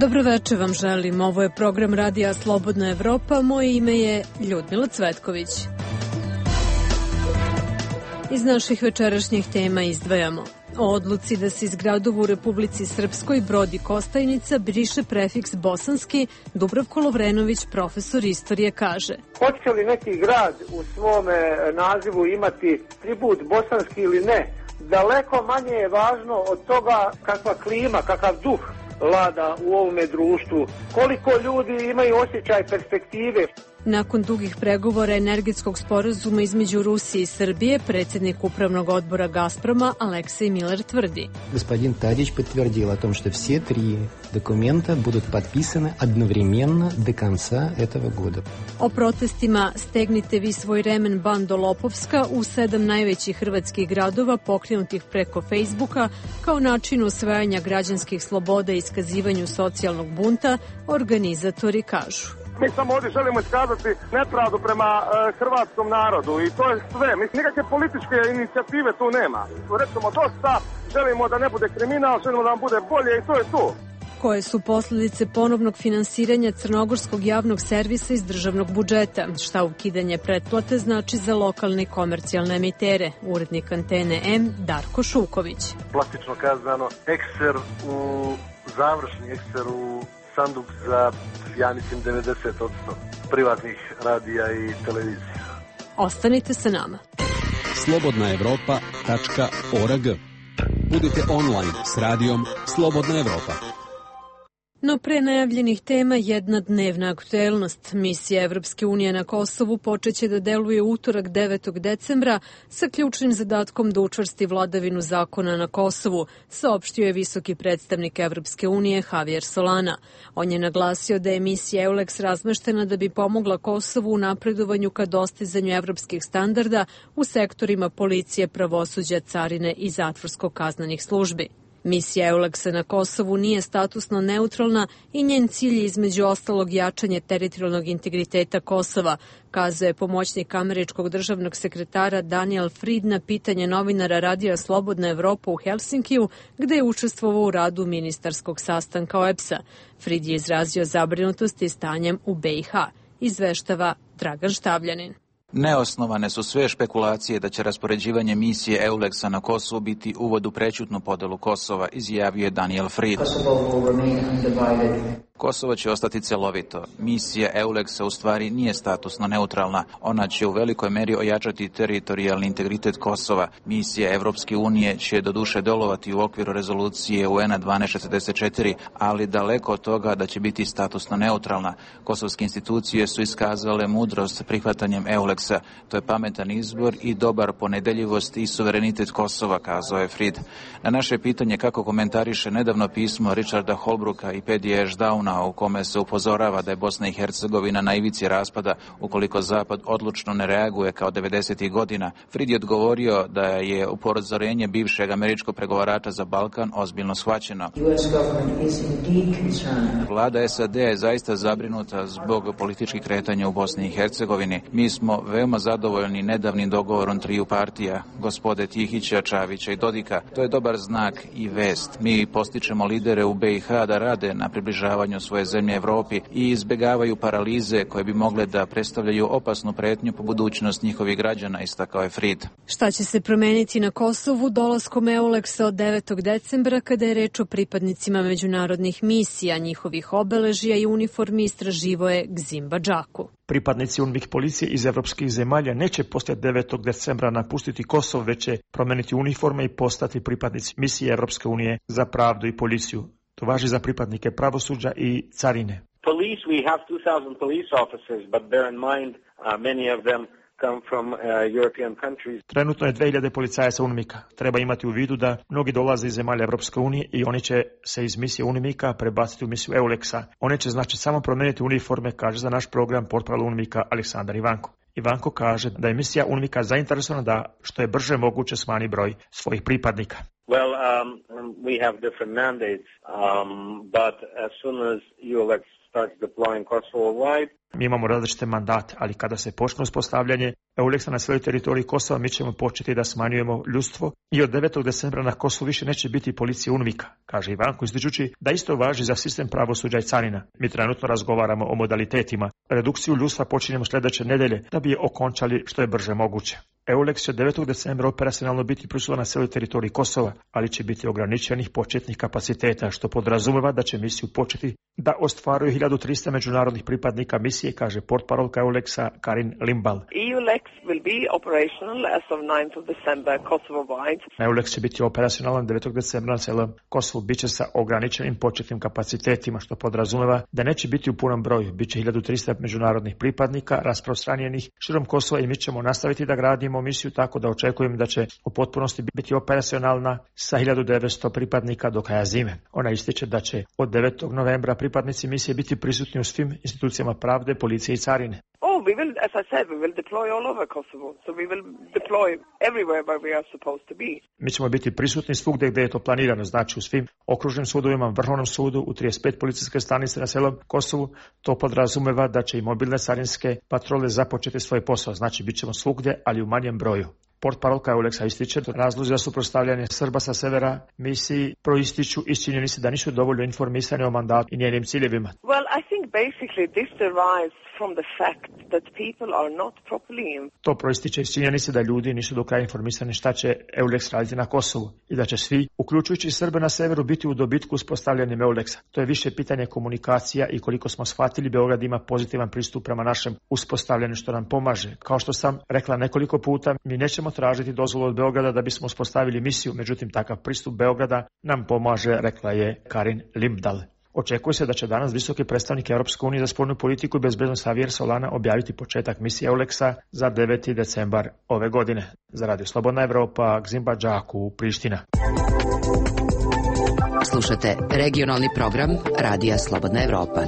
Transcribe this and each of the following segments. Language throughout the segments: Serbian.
Dobroveče vam želim. Ovo je program Radija Slobodna Evropa. Moje ime je Ljudmila Cvetković. Iz naših večerašnjih tema izdvajamo: o odluci da se iz gradova u Republici Srpskoj Brod i Kostajnica briše prefiks bosanski, Dubravko Lovrenović, profesor istorije, kaže: hoće li neki grad u svome nazivu imati tribut bosanski ili ne, daleko manje je važno od toga kakva klima, kakav duh vlada u ovome društvu, koliko ljudi imaju osjećaj perspektive. Nakon dugih pregovora energetskog sporazuma između Rusije i Srbije, predsjednik Upravnog odbora Gazproma Aleksej Miller tvrdi: Господин Tadić подтвердил о том, что все три документа будут подписаны одновременно до конца этого года. O protestima Stegnite vi svoj remen bando Lopovska u 7 najvećih hrvatskih gradova pokrenutih preko Facebooka kao načinu osvajanja građanskih sloboda i iskazivanju socijalnog bunta, organizatori kažu: mi samo ovdje želimo iskazati nepravdu prema hrvatskom narodu i to je sve. Mislim, nikakve političke inicijative tu nema. Recimo dosta, želimo da ne bude kriminal, želimo da nam bude bolje i to je to. Koje su posljedice ponovnog finansiranja crnogorskog javnog servisa iz državnog budžeta? Šta ukidanje pretplate znači za lokalne i komercijalne emitere? Urednik Antene M Darko Šuković. Plastično kazano, ekser u završni ekser u sanduk za, ja mislim, 90% privatnih radija i televizija. Ostanite sa nama. slobodnaevropa.org. Budite online s radijom Slobodna Evropa. No pre najavljenih tema jedna dnevna aktuelnost. Misija Evropske unije na Kosovu počeće da deluje utorak 9. decembra sa ključnim zadatkom da učvrsti vladavinu zakona na Kosovu, saopštio je visoki predstavnik Evropske unije Javier Solana. On je naglasio da je misija EULEX razmeštena da bi pomogla Kosovu u napredovanju ka dostizanju evropskih standarda u sektorima policije, pravosuđa, carine i zatvorsko-kaznenih službi. Misija EULEX-a na Kosovu nije statusno neutralna i njen cilj je između ostalog jačanje teritorijalnog integriteta Kosova, kazao je pomoćnik američkog državnog sekretara Daniel Fried na pitanje novinara Radija Slobodna Evropa u Helsinkiju, gde je učestvovao u radu ministarskog sastanka OEBS-a. Fried je izrazio zabrinutost i stanjem u BiH, izveštava Dragan Štavljanin. Neosnovane su sve špekulacije da će raspoređivanje misije EULEX-a na Kosovu biti uvod u prećutnu podelu Kosova, izjavio je Daniel Fried. Kosovo će ostati celovito. Misija EULEX-a u stvari nije statusno neutralna. Ona će u velikoj meri ojačati teritorijalni integritet Kosova. Misija Evropske unije će doduše delovati u okviru rezolucije UN-a 1244, ali daleko od toga da će biti statusno neutralna. Kosovske institucije su iskazale mudrost prihvatanjem EULEX-a. To je pametan izbor i dobar ponedeljivost i suverenitet Kosova, kazao je Fried. Na naše pitanje kako komentariše nedavno pismo Richarda Holbrooka i Pedija Ešdauna u kome se upozorava da je Bosna i Hercegovina na ivici raspada ukoliko Zapad odlučno ne reaguje kao 90. godina, Fried je odgovorio da je upozorenje bivšeg američkog pregovarača za Balkan ozbiljno shvaćeno. Vlada SAD je zaista zabrinuta zbog političkih kretanja u Bosni i Hercegovini. Mi smo veoma zadovoljni nedavnim dogovorom triju partija, gospode Tihića, Čavića i Dodika. To je dobar znak i vest. Mi postičemo lidere u BiH da rade na približavanju svoje zemlje Evropi i izbjegavaju paralize koje bi mogle da predstavljaju opasnu pretnju po budućnost njihovih građana, istakao je Fried. Šta će se promeniti na Kosovu dolaskom EULEX-a od 9. decembra kada je reč o pripadnicima međunarodnih misija, njihovih obeležija i uniformi, istraživo je Gzimba Džaku. Pripadnici UNMIK policije iz evropskih zemalja neće poslije 9. decembra napustiti Kosovo, već će promeniti uniforme i postati pripadnici misije Evropske unije za pravdu i policiju. To važi za pripadnike pravosuđa i carine. Police, we have 2,000 police officers, but bear in mind many of them come from European countries. Trenutno je 2000 policajaca UNMIK-a. Treba imati u vidu da mnogi dolaze iz zemalja Evropske unije i oni će se iz misije UNMIK-a prebaciti u misiju EULEX-a. One će znači samo promijeniti uniforme, kaže za naš program portparol UNMIK-a Aleksandar Ivanko. Ivanko kaže da je misija UNMIK-a zainteresovana da što je brže moguće smanji broj svojih pripadnika. Well, we have different mandates, but as soon as EULEX starts deploying Kosovo-wide. Mi imamo različite mandate, ali kada se počne uspostavljanje EULEX-a na svojoj teritoriji Kosova, mi ćemo početi da smanjujemo ljudstvo i od 9. decembra na Kosovu više neće biti policije UNMIK-a, kaže Ivanko, ističući da isto važi za sistem pravosuđa i carina. Mi trenutno razgovaramo o modalitetima. Redukciju ljudstva počinjemo sljedeće nedelje da bi je okončali što je brže moguće. EULEX će 9. decembra operacionalno biti prisutan na cijeloj teritoriji Kosova, ali će biti ograničenih početnih kapaciteta, što podrazumeva da će misiju početi da ostvaruje 1300 međunarodnih pripadnika misije, kaže portparolka EULEX-a Karin Limbal. EULEX will be operational as of 9th of December Kosovo-wide. EULEX će biti operacionalan 9. decembra na cijelom Kosovu, bit će sa ograničenim početnim kapacitetima, što podrazumeva da neće biti u punom broju. Biće 1300 međunarodnih pripadnika rasprostranjenih širom Kosova i mi ćemo nastaviti da gradimo misiju tako da očekujem da će u potpunosti biti operacionalna sa 1900 pripadnika do kraja zime. Ona ističe da će od 9. novembra pripadnici misije biti prisutni u svim institucijama pravde, policije i carine. We will, as I said, we will deploy all over Kosovo. So we will deploy everywhere where we are supposed to be. Mi ćemo biti prisutni svugdje gdje je to planirano, znači u svim okružnim sudovima, Vrhovnom sudu, u 35 policijske stanice na cijelom Kosovu. To podrazumeva da će i mobilne carinske patrole započeti svoj posao, znači bit ćemo svugdje, ali u manjem broju. Portparolka EULEX-a ističe da razlozi za suprotstavljanje Srba sa severa misiji proističu iz činjenice da nisu dovoljno informisani o mandatu i njenim ciljevima. Well, I think basically this derives from the fact that people are not properly. To proističe iz činjenice da ljudi nisu do kraja informisani šta će EULEX raditi na Kosovu i da će svi, uključujući Srbe na severu, biti u dobitku uspostavljanjem EULEX-a. To je više pitanje komunikacija i koliko smo shvatili, Beograd ima pozitivan pristup prema našem uspostavljanju što nam pomaže. Kao što sam rekla nekoliko puta, mi nećemo tražiti dozvolu od Beograda da bismo uspostavili misiju, međutim takav pristup Beograda nam pomaže, rekla je Karin Limbdal. Očekuje se da će danas visoki predstavnik Europske unije za spoljnu politiku i bezbednost Javier Solana objaviti početak misije EULEX-a za 9. decembar ove godine. Za Radio Slobodna Evropa, Gzimba Džaku, Priština. Slušate regionalni program Radija Slobodna Evropa.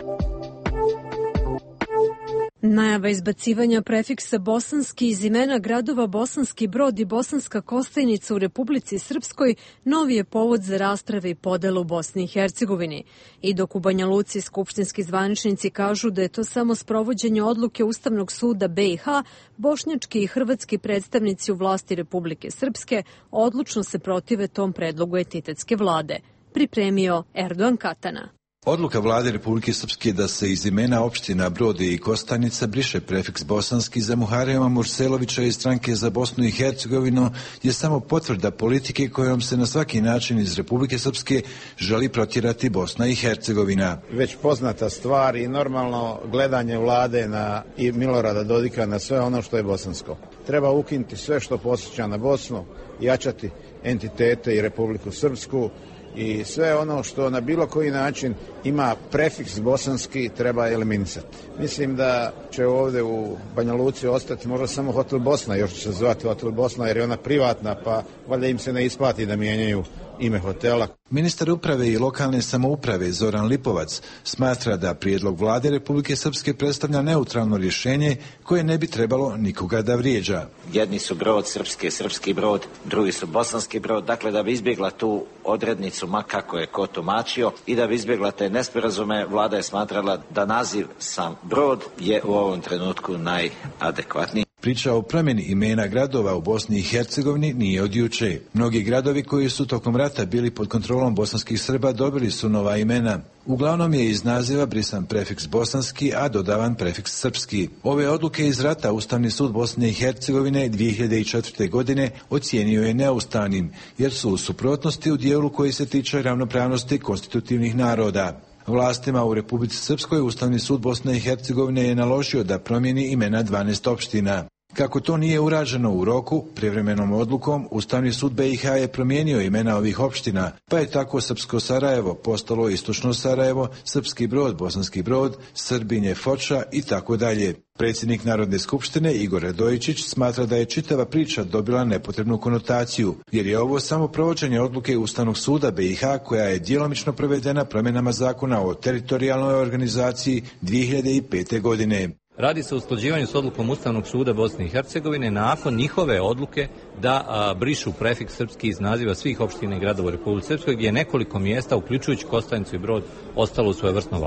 Najava izbacivanja prefiksa bosanski iz imena gradova Bosanski Brod i Bosanska Kostajnica u Republici Srpskoj novi je povod za rasprave i podelu u Bosni i Hercegovini. I dok u Banja Luci skupštinski zvaničnici kažu da je to samo sprovođenje odluke Ustavnog suda BiH, bošnjački i hrvatski predstavnici u vlasti Republike Srpske odlučno se protive tom predlogu entitetske vlade. Pripremio Erdogan Katana. Odluka vlade Republike Srpske da se iz imena opština Brod i Kostajnica briše prefiks bosanski za Muharema Murselovića i stranke za Bosnu i Hercegovinu je samo potvrda politike kojom se na svaki način iz Republike Srpske želi protjerati Bosna i Hercegovina. Već poznata stvar i normalno gledanje vlade i Milorada Dodika na sve ono što je bosansko. Treba ukinuti sve što posjeća na Bosnu, jačati entitete i Republiku Srpsku, i sve ono što na bilo koji način ima prefiks bosanski treba eliminisati. Mislim da će ovdje u Banja Luci ostati možda samo Hotel Bosna, još će se zvati Hotel Bosna jer je ona privatna, pa valjda im se ne isplati da mijenjaju ime hotela. Ministar uprave i lokalne samouprave Zoran Lipovac smatra da prijedlog vlade Republike Srpske predstavlja neutralno rješenje koje ne bi trebalo nikoga da vrijeđa. Jedni su Brod srpski Brod, drugi su bosanski Brod, dakle da bi izbjegla tu odrednicu ma kako je ko tumačio i da bi izbjegla te nesporazume, vlada je smatrala da naziv sam Brod je u ovom trenutku najadekvatniji. Priča o promjeni imena gradova u Bosni i Hercegovini nije od juče. Mnogi gradovi koji su tokom rata bili pod kontrolom bosanskih Srba dobili su nova imena. Uglavnom je iz naziva brisan prefiks bosanski, a dodavan prefiks srpski. Ove odluke iz rata Ustavni sud Bosne i Hercegovine 2004. godine ocijenio je neustavnim, jer su u suprotnosti u dijelu koji se tiče ravnopravnosti konstitutivnih naroda. Vlastima u Republici Srpskoj Ustavni sud Bosne i Hercegovine je naložio da promijeni imena 12 opština. Kako to nije urađeno u roku, privremenom odlukom Ustavni sud BiH je promijenio imena ovih opština, pa je tako Srpsko Sarajevo postalo Istočno Sarajevo, Srpski Brod, Bosanski Brod, Srbinje, Foča i tako dalje. Predsjednik Narodne skupštine Igor Radojičić smatra da je čitava priča dobila nepotrebnu konotaciju, jer je ovo samo provođenje odluke Ustavnog suda BiH koja je djelomično provedena promjenama zakona o teritorijalnoj organizaciji 2005. godine. Radi se o usklađivanju s odlukom Ustavnog suda Bosne i Hercegovine nakon njihove odluke da brišu prefiks srpski iz naziva svih opština i gradova u Republici Srpskoj, gdje je nekoliko mjesta, uključujući Kostajnicu i Brod, ostalo u svojevrsnom vakuumu.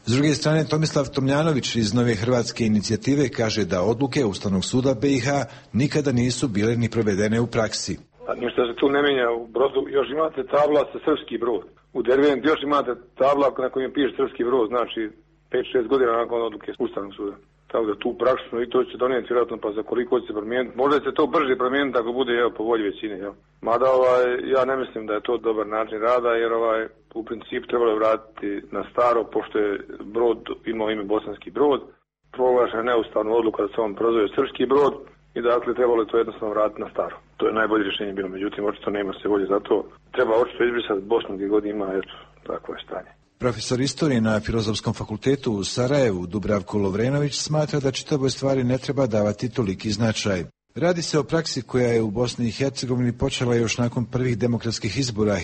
S druge strane, Tomislav Tomljanović iz Nove Hrvatske inicijative kaže da odluke Ustavnog suda BiH nikada nisu bile ni provedene u praksi. Ništa se tu ne mijenja. U Brodu još imate tabla sa srpski brod. U Derventu još imate tabla na kojem piše srpski brod, znači 5-6 godina nakon odluke Ustavnog suda. Tako da tu praktično i to će donijeti vjerojatno pa za koliko će se promijeniti. Možda će to brže promijeniti ako bude po volji većine. Mada ja ne mislim da je to dobar način rada jer u principu trebalo je vratiti na staro pošto je brod imao ime Bosanski brod. Proglašena je neustavna odluka da se on prozove srpski brod i dakle trebalo je to jednostavno vratiti na staro. To je najbolje rješenje bilo, međutim očito nema se volje za to. Treba očito izbrisati Bosnu gdje god ima, eto, takvo je stanje. Profesor istorije na Filozofskom fakultetu u Sarajevu, Dubravko Lovrenović, smatra da čitavoj stvari ne treba davati toliki značaj. Radi se o praksi koja je u Bosni i Hercegovini počela još nakon prvih demokratskih izbora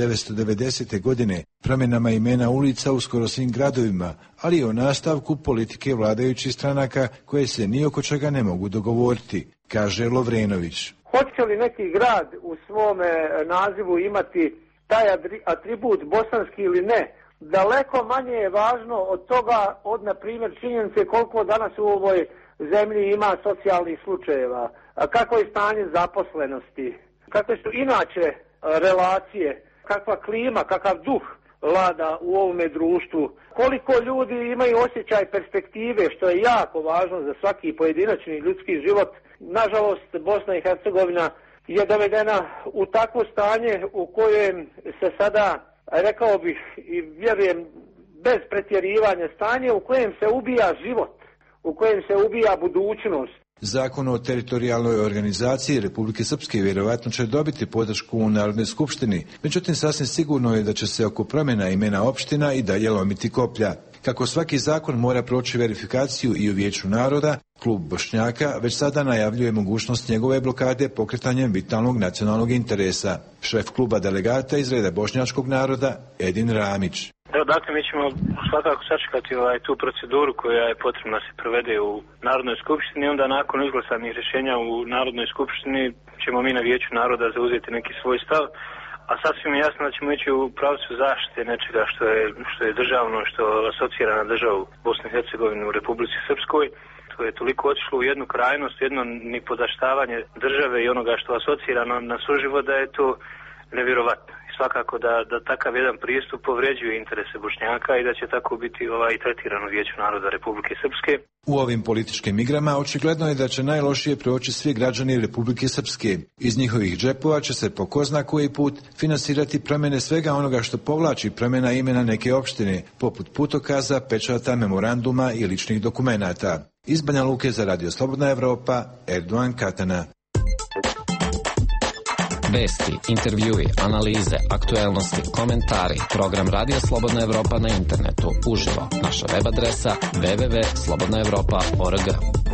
1990. godine, promjenama imena ulica u skoro svim gradovima, ali i o nastavku politike vladajućih stranaka koje se ni oko čega ne mogu dogovoriti, kaže Lovrenović. Hoće li neki grad u svome nazivu imati taj atribut bosanski ili ne? Daleko manje je važno od toga, od na primjer činjenice koliko danas u ovoj zemlji ima socijalnih slučajeva, kako je stanje zaposlenosti, kakve su inače relacije, kakva klima, kakav duh vlada u ovome društvu, koliko ljudi imaju osjećaj perspektive, što je jako važno za svaki pojedinačni ljudski život. Nažalost, Bosna i Hercegovina je dovedena u takvo stanje u kojem se sada, rekao bih i vjerujem bez pretjerivanja, stanje u kojem se ubija život, u kojem se ubija budućnost. Zakon o teritorijalnoj organizaciji Republike Srpske vjerovatno će dobiti podršku u Narodnoj skupštini, međutim sasvim sigurno je da će se oko promjena imena opština i dalje lomiti koplja. Kako svaki zakon mora proći verifikaciju i u Vijeću naroda, klub Bošnjaka već sada najavljuje mogućnost njegove blokade pokretanjem vitalnog nacionalnog interesa. Šef kluba delegata iz reda bošnjačkog naroda Edin Ramić. Evo, dakle, mi ćemo svakako sačekati tu proceduru koja je potrebna da se provede u Narodnoj skupštini i onda nakon izglasanih rješenja u Narodnoj skupštini ćemo mi na Vijeću naroda zauzeti neki svoj stav, a sasvim je jasno da ćemo ići u pravcu zaštite nečega što je državno, što asocira na državu Bosne i Hercegovine u Republici Srpskoj. To je toliko otišlo u jednu krajnost, jedno nipodaštavanje države i onoga što asocira na suživot da je to nevjerovatno. Svakako da takav jedan pristup povređuje interese Bošnjaka i da će tako biti i tretirano Vijeću naroda Republike Srpske. U ovim političkim igrama očigledno je da će najlošije proći svi građani Republike Srpske. Iz njihovih džepova će se po ko zna koji put finansirati promjene svega onoga što povlači promjena imena neke opštine, poput putokaza, pečata, memoranduma i ličnih dokumenata. Iz Banja Luke za Radio Slobodna Evropa, Erdogan Katana. Vesti, intervjui, analize, aktuelnosti, komentari, program Radio Slobodna Evropa na internetu, uživo, naša web adresa www.slobodnaevropa.org.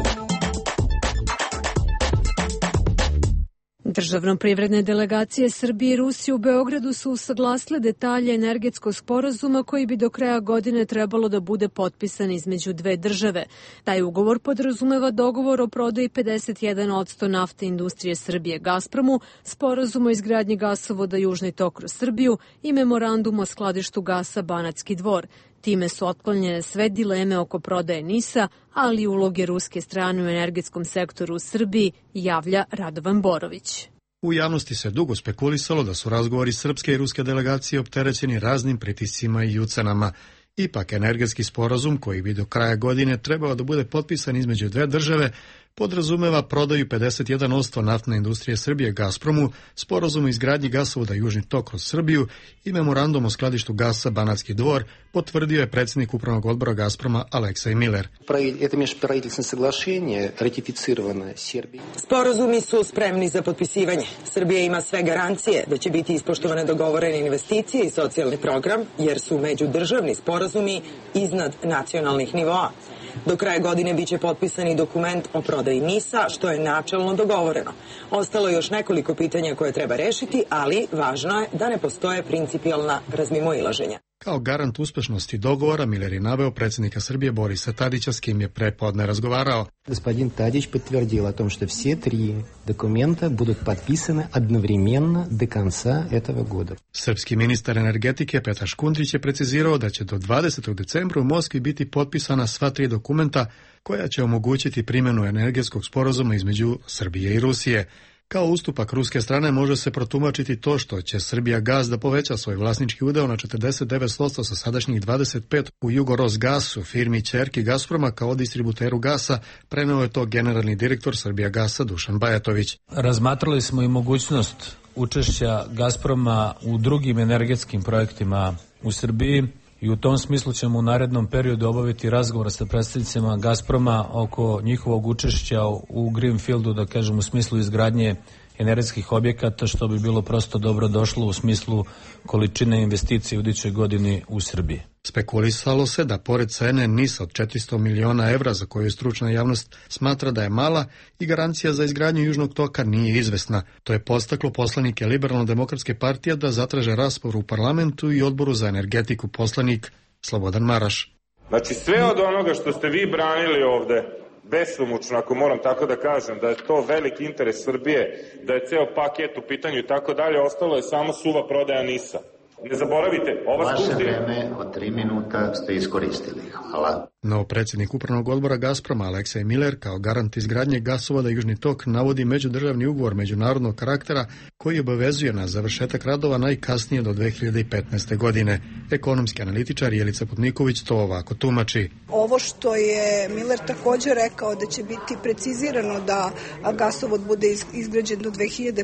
Državno-privredne delegacije Srbije i Rusije u Beogradu su usaglasile detalje energetskog sporazuma koji bi do kraja godine trebalo da bude potpisan između dve države. Taj ugovor podrazumeva dogovor o prodaji 51% nafte industrije Srbije Gazpromu, sporazum o izgradnji gasovoda Južni tok kroz Srbiju i memorandum o skladištu gasa Banatski Dvor. Time su otklonjene sve dileme oko prodaje NIS-a, ali i uloge ruske strane u energetskom sektoru u Srbiji, javlja Radovan Borović. U javnosti se dugo spekulisalo da su razgovori srpske i ruske delegacije opterećeni raznim pritiscima i ucenama. Ipak energetski sporazum koji bi do kraja godine trebao da bude potpisan između dve države podrazumeva prodaju 51% naftne industrije Srbije Gazpromu, sporazum o izgradnji gasovoda Južni tok kroz Srbiju i memorandum o skladištu gasa Banatski Dvor, potvrdio je predsjednik upravnog odbora Gazproma Aleksej Miller. Sporazumi su spremni za potpisivanje. Srbija ima sve garancije da će biti ispoštovane dogovorene investicije i socijalni program, jer su međudržavni sporazumi iznad nacionalnih nivoa. Do kraja godine biće potpisan i dokument o prodaji NIS-a, što je načelno dogovoreno. Ostalo je još nekoliko pitanja koje treba rešiti, ali važno je da ne postoje principijelna razmimoilaženja. Kao garant uspešnosti dogovora, Miller je naveo predsjednika Srbije Borisa Tadića, s kim je prepodne razgovarao. Господин Тадич подтвердил о том, что все три документа будут подписаны одновременно до конца этого года. Srpski ministar energetike Petar Škundrić je precizirao da će do 20. decembra u Moskvi biti potpisana sva tri dokumenta koja će omogućiti primjenu energetskog sporazuma između Srbije i Rusije. Kao ustupak ruske strane može se protumačiti to što će Srbija Gas da poveća svoj vlasnički udeo na 49% sa sadašnjih 25% u Jugorosgasu, firmi ćerki Gazproma kao distributeru gasa, preneo je to generalni direktor Srbija Gasa Dušan Bajatović. Razmatrali smo i mogućnost učešća Gazproma u drugim energetskim projektima u Srbiji i u tom smislu ćemo u narednom periodu obaviti razgovor sa predstavnicima Gazproma oko njihovog učešća u Greenfieldu, da kažem u smislu izgradnje energetskih objekata, što bi bilo prosto dobro došlo u smislu količine investicije u idućoj godini u Srbiji. Spekulisalo se da pored cene NIS od 400 miliona evra, za koju stručna javnost smatra da je mala, i garancija za izgradnju Južnog toka nije izvesna. To je podstaklo poslanike Liberalno-demokratske partije da zatraže raspravu u parlamentu i odboru za energetiku poslanik Slobodan Maraš. Znači sve od onoga što ste vi branili ovde, besomučno, ako moram tako da kažem, da je to veliki interes Srbije, da je ceo paket u pitanju i tako dalje, ostalo je samo suva prodaja NIS-a. Ne zaboravite, ova skupština... Vaše vreme od 3 minuta ste iskoristili. Hvala. No, predsjednik upravnog odbora Gazproma Aleksej Miller kao garant izgradnje gasovoda Južni tok navodi međudržavni ugovor međunarodnog karaktera koji obavezuje na završetak radova najkasnije do 2015. godine. Ekonomski analitičar Jelica Putniković to ovako tumači. Ovo što je Miller također rekao da će biti precizirano da gasovod bude izgrađen do 2015.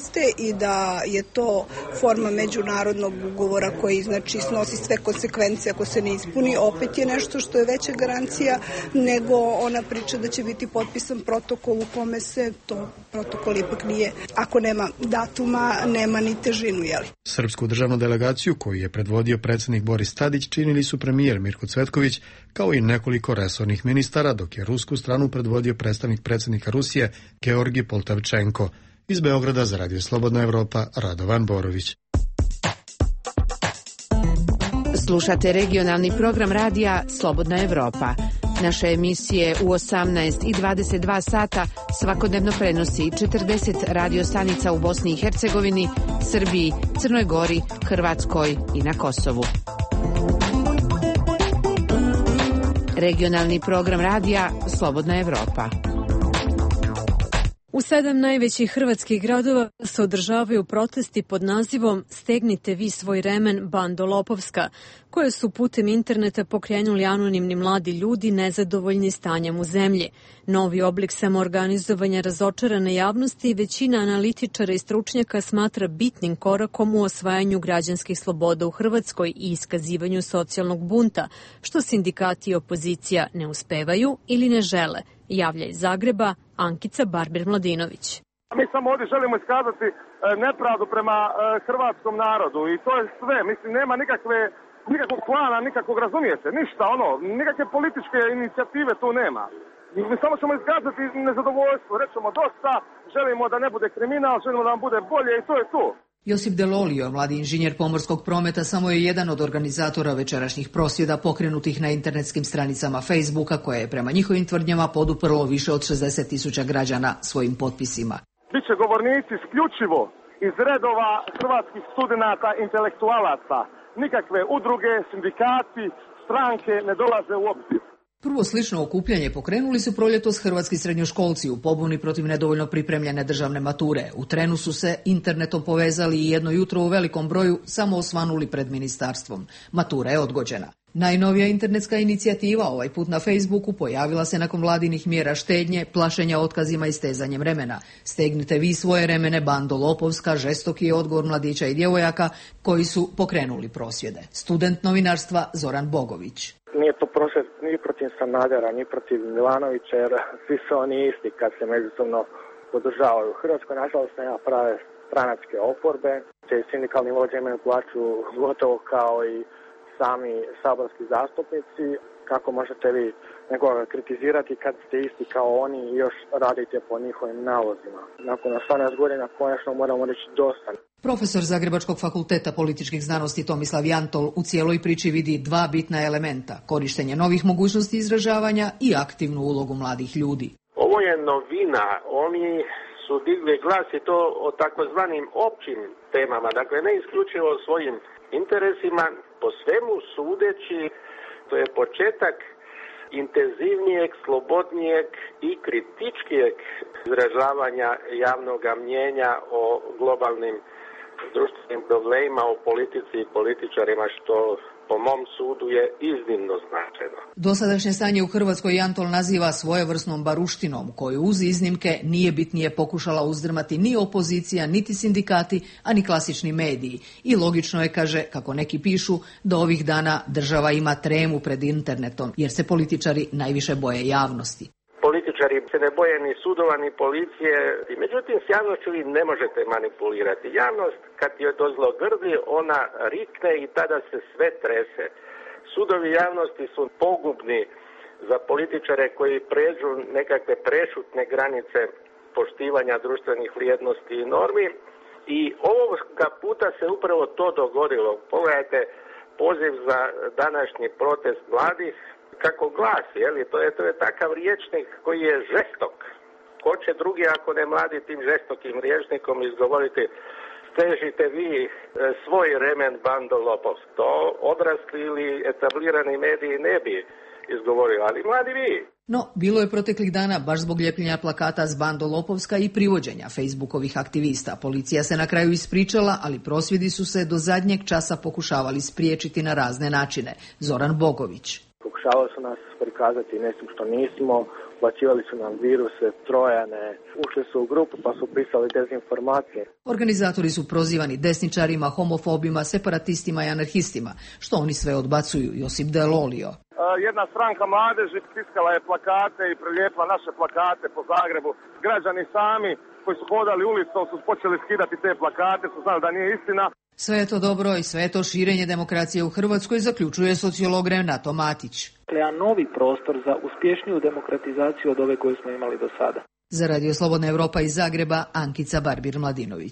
i da je to forma međunarodnog ugovora koji znači snosi sve konsekvence ako se ne ispuni, opet je nešto što je veća garancija nego ona priča da će biti potpisan protokol u kome se to protokol ipak nije. Ako nema datuma, nema ni težinu, jeli? Srpsku državnu delegaciju koju je predvodio predsjednik Boris Tadić činili su premijer Mirko Cvetković kao i nekoliko resornih ministara, dok je rusku stranu predvodio predstavnik predsjednika Rusije Georgi Poltavčenko. Iz Beograda za Radio Slobodna Evropa, Radovan Borović. Slušate regionalni program radija Slobodna Evropa. Naše emisije u 18 i 22 sata svakodnevno prenosi 40 radiostanica u Bosni i Hercegovini, Srbiji, Crnoj Gori, Hrvatskoj i na Kosovu. Regionalni program radija Slobodna Evropa. U 7 najvećih hrvatskih gradova se održavaju protesti pod nazivom Stegnite vi svoj remen, bando lopovska, koje su putem interneta pokrenuli anonimni mladi ljudi nezadovoljni stanjem u zemlji. Novi oblik samoorganizovanja razočarane javnosti većina analitičara i stručnjaka smatra bitnim korakom u osvajanju građanskih sloboda u Hrvatskoj i iskazivanju socijalnog bunta, što sindikati i opozicija ne uspevaju ili ne žele, javlja iz Zagreba Ankica Barber-Mladinović. Mi samo ovdje želimo iskazati nepravdu prema hrvatskom narodu i to je sve. Mislim, nema nikakvog plana, nikakvog, razumijete, ništa, nikakve političke inicijative tu nema. Mi samo ćemo iskazati nezadovoljstvo, rećemo dosta, želimo da ne bude kriminal, želimo da nam bude bolje i to je to. Josip Delolio, mladi inženjer pomorskog prometa, samo je jedan od organizatora večerašnjih prosvjeda pokrenutih na internetskim stranicama Facebooka, koje je prema njihovim tvrdnjama poduprlo više od 60.000 građana svojim potpisima. Biće govornici isključivo iz redova hrvatskih studenata, intelektualaca. Nikakve udruge, sindikati, stranke ne dolaze u obzir. Prvo slično okupljanje pokrenuli su proljetos hrvatski srednjoškolci u pobuni protiv nedovoljno pripremljene državne mature. U trenu su se internetom povezali i jedno jutro u velikom broju samo osvanuli pred ministarstvom. Matura je odgođena. Najnovija internetska inicijativa, ovaj put na Facebooku, pojavila se nakon vladinih mjera štednje, plašenja otkazima i stezanjem remena. Stegnite vi svoje remene, bando lopovska, žestoki je odgovor mladića i djevojaka koji su pokrenuli prosvjede. Student novinarstva Zoran Bogović. Nije to prosvjed ni protiv Sanadera, ni protiv Milanovića, jer svi su oni isti kad se međusobno podržavaju. U Hrvatskoj, nažalost, nema prave stranačke oporbe. Te sindikalni vođe imaju plaću gotovo kao i sami saborski zastupnici. Kako možete vi nekoga kritizirati kad ste isti kao oni i još radite po njihovim nalozima? Nakon 18 godina konačno moramo reći dosta. Profesor Zagrebačkog fakulteta političkih znanosti Tomislav Jantol u cijeloj priči vidi dva bitna elementa: korištenje novih mogućnosti izražavanja i aktivnu ulogu mladih ljudi. Ovo je novina, oni su digli glas i to o takozvanim općim temama, dakle ne isključivo o svojim interesima, po svemu sudeći to je početak intenzivnijeg, slobodnijeg i kritičkijeg izražavanja javnog mnjenja o globalnim društvenim problemima, o politici i političarima, što po mom sudu je iznimno značajno. Dosadašnje stanje u Hrvatskoj Jantol naziva svojevrsnom baruštinom, koju uz iznimke nije bitnije pokušala uzdrmati ni opozicija, niti sindikati, a ni klasični mediji. I logično je, kaže, kako neki pišu, da ovih dana država ima tremu pred internetom, jer se političari najviše boje javnosti. Političari se ne boje ni sudova, ni policije, međutim s javnošću vi ne možete manipulirati. Javnost, kad je dozlogrdi, ona rikne i tada se sve trese. Sudovi javnosti su pogubni za političare koji pređu nekakve prešutne granice poštivanja društvenih vrijednosti i normi. I ovoga puta se upravo to dogodilo. Pogledajte poziv za današnji protest mladih, kako glasi, to je takav rječnik koji je žestok. Ko će drugi, ako ne mladi, tim žestokim rječnikom izgovoriti stežite vi svoj remen, bando lopovsk. To odrasli ili etablirani mediji ne bi izgovorili, ali mladi vi. No, bilo je proteklih dana, baš zbog ljepljenja plakata s bando lopovska i privođenja Facebookovih aktivista. Policija se na kraju ispričala, ali prosvjedi su se do zadnjeg časa pokušavali spriječiti na razne načine. Zoran Bogović. Pokušavali su nas prikazati nešto što nismo, plaćivali su nam viruse, trojane, ušli su u grupu pa su pisali dezinformacije. Organizatori su prozivani desničarima, homofobima, separatistima i anarhistima, što oni sve odbacuju. Josip Delolio. Jedna stranka mladeži tiskala je plakate i prilijepila naše plakate po Zagrebu. Građani sami koji su hodali ulicom su počeli skidati te plakate, su znali da nije istina. Sve je to dobro i sve je to širenje demokracije u Hrvatskoj, zaključuje sociolog Renato Matić. Jedan novi prostor za uspješniju demokratizaciju od ove koju smo imali do sada. Za Radio Slobodna Evropa iz Zagreba, Ankica Barbir-Mladinović.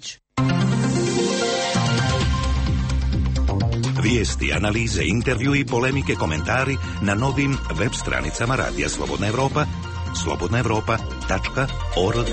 Vijesti, analize, intervjui, polemike, komentari na novim web stranicama Radija Slobodna Evropa, slobodnaevropa.org.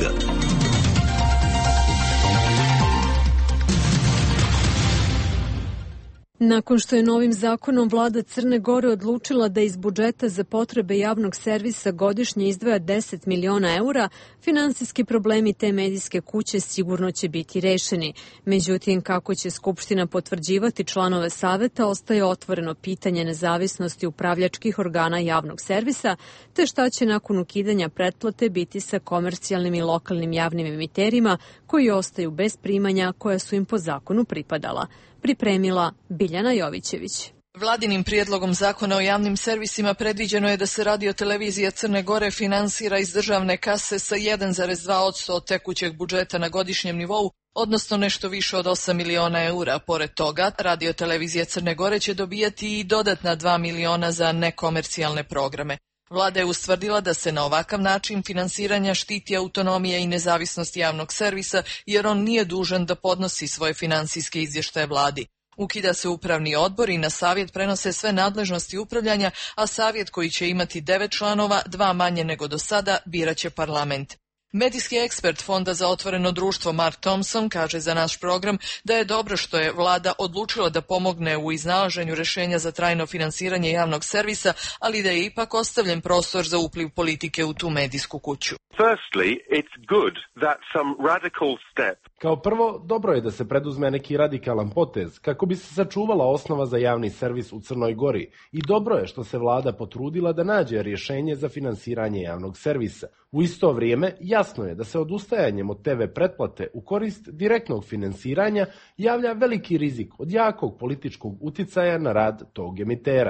Nakon što je novim zakonom vlada Crne Gore odlučila da iz budžeta za potrebe javnog servisa godišnje izdvaja 10 miliona eura, finansijski problemi te medijske kuće sigurno će biti rešeni. Međutim, kako će Skupština potvrđivati članove saveta, ostaje otvoreno pitanje nezavisnosti upravljačkih organa javnog servisa, te šta će nakon ukidanja pretplate biti sa komercijalnim i lokalnim javnim emiterima koji ostaju bez primanja koja su im po zakonu pripadala. Pripremila Biljana Jovićević. Vladinim prijedlogom zakona o javnim servisima predviđeno je da se radiotelevizija Crne Gore finansira iz državne kase sa 1,2% od tekućeg budžeta na godišnjem nivou, odnosno nešto više od 8 miliona eura. Pored toga, radiotelevizija Crne Gore će dobijati i dodatna 2 miliona za nekomercijalne programe. Vlada je ustvrdila da se na ovakav način finansiranja štiti autonomija i nezavisnost javnog servisa, jer on nije dužan da podnosi svoje finansijske izvještaje vladi. Ukida se upravni odbor i na savjet prenose sve nadležnosti upravljanja, a savjet koji će imati 9 članova, 2 manje nego do sada, biraće parlament. Medijski ekspert Fonda za otvoreno društvo Mark Thompson kaže za naš program da je dobro što je vlada odlučila da pomogne u iznalaženju rješenja za trajno finansiranje javnog servisa, ali da je ipak ostavljen prostor za upliv politike u tu medijsku kuću. Firstly, it's good that some radical step. Kao prvo, dobro je da se preduzme neki radikalan potez kako bi se sačuvala osnova za javni servis u Crnoj Gori i dobro je što se vlada potrudila da nađe rješenje za finansiranje javnog servisa. U isto vrijeme, jasno je da se odustajanjem od TV pretplate u korist direktnog finansiranja javlja veliki rizik od jakog političkog uticaja na rad tog emitera.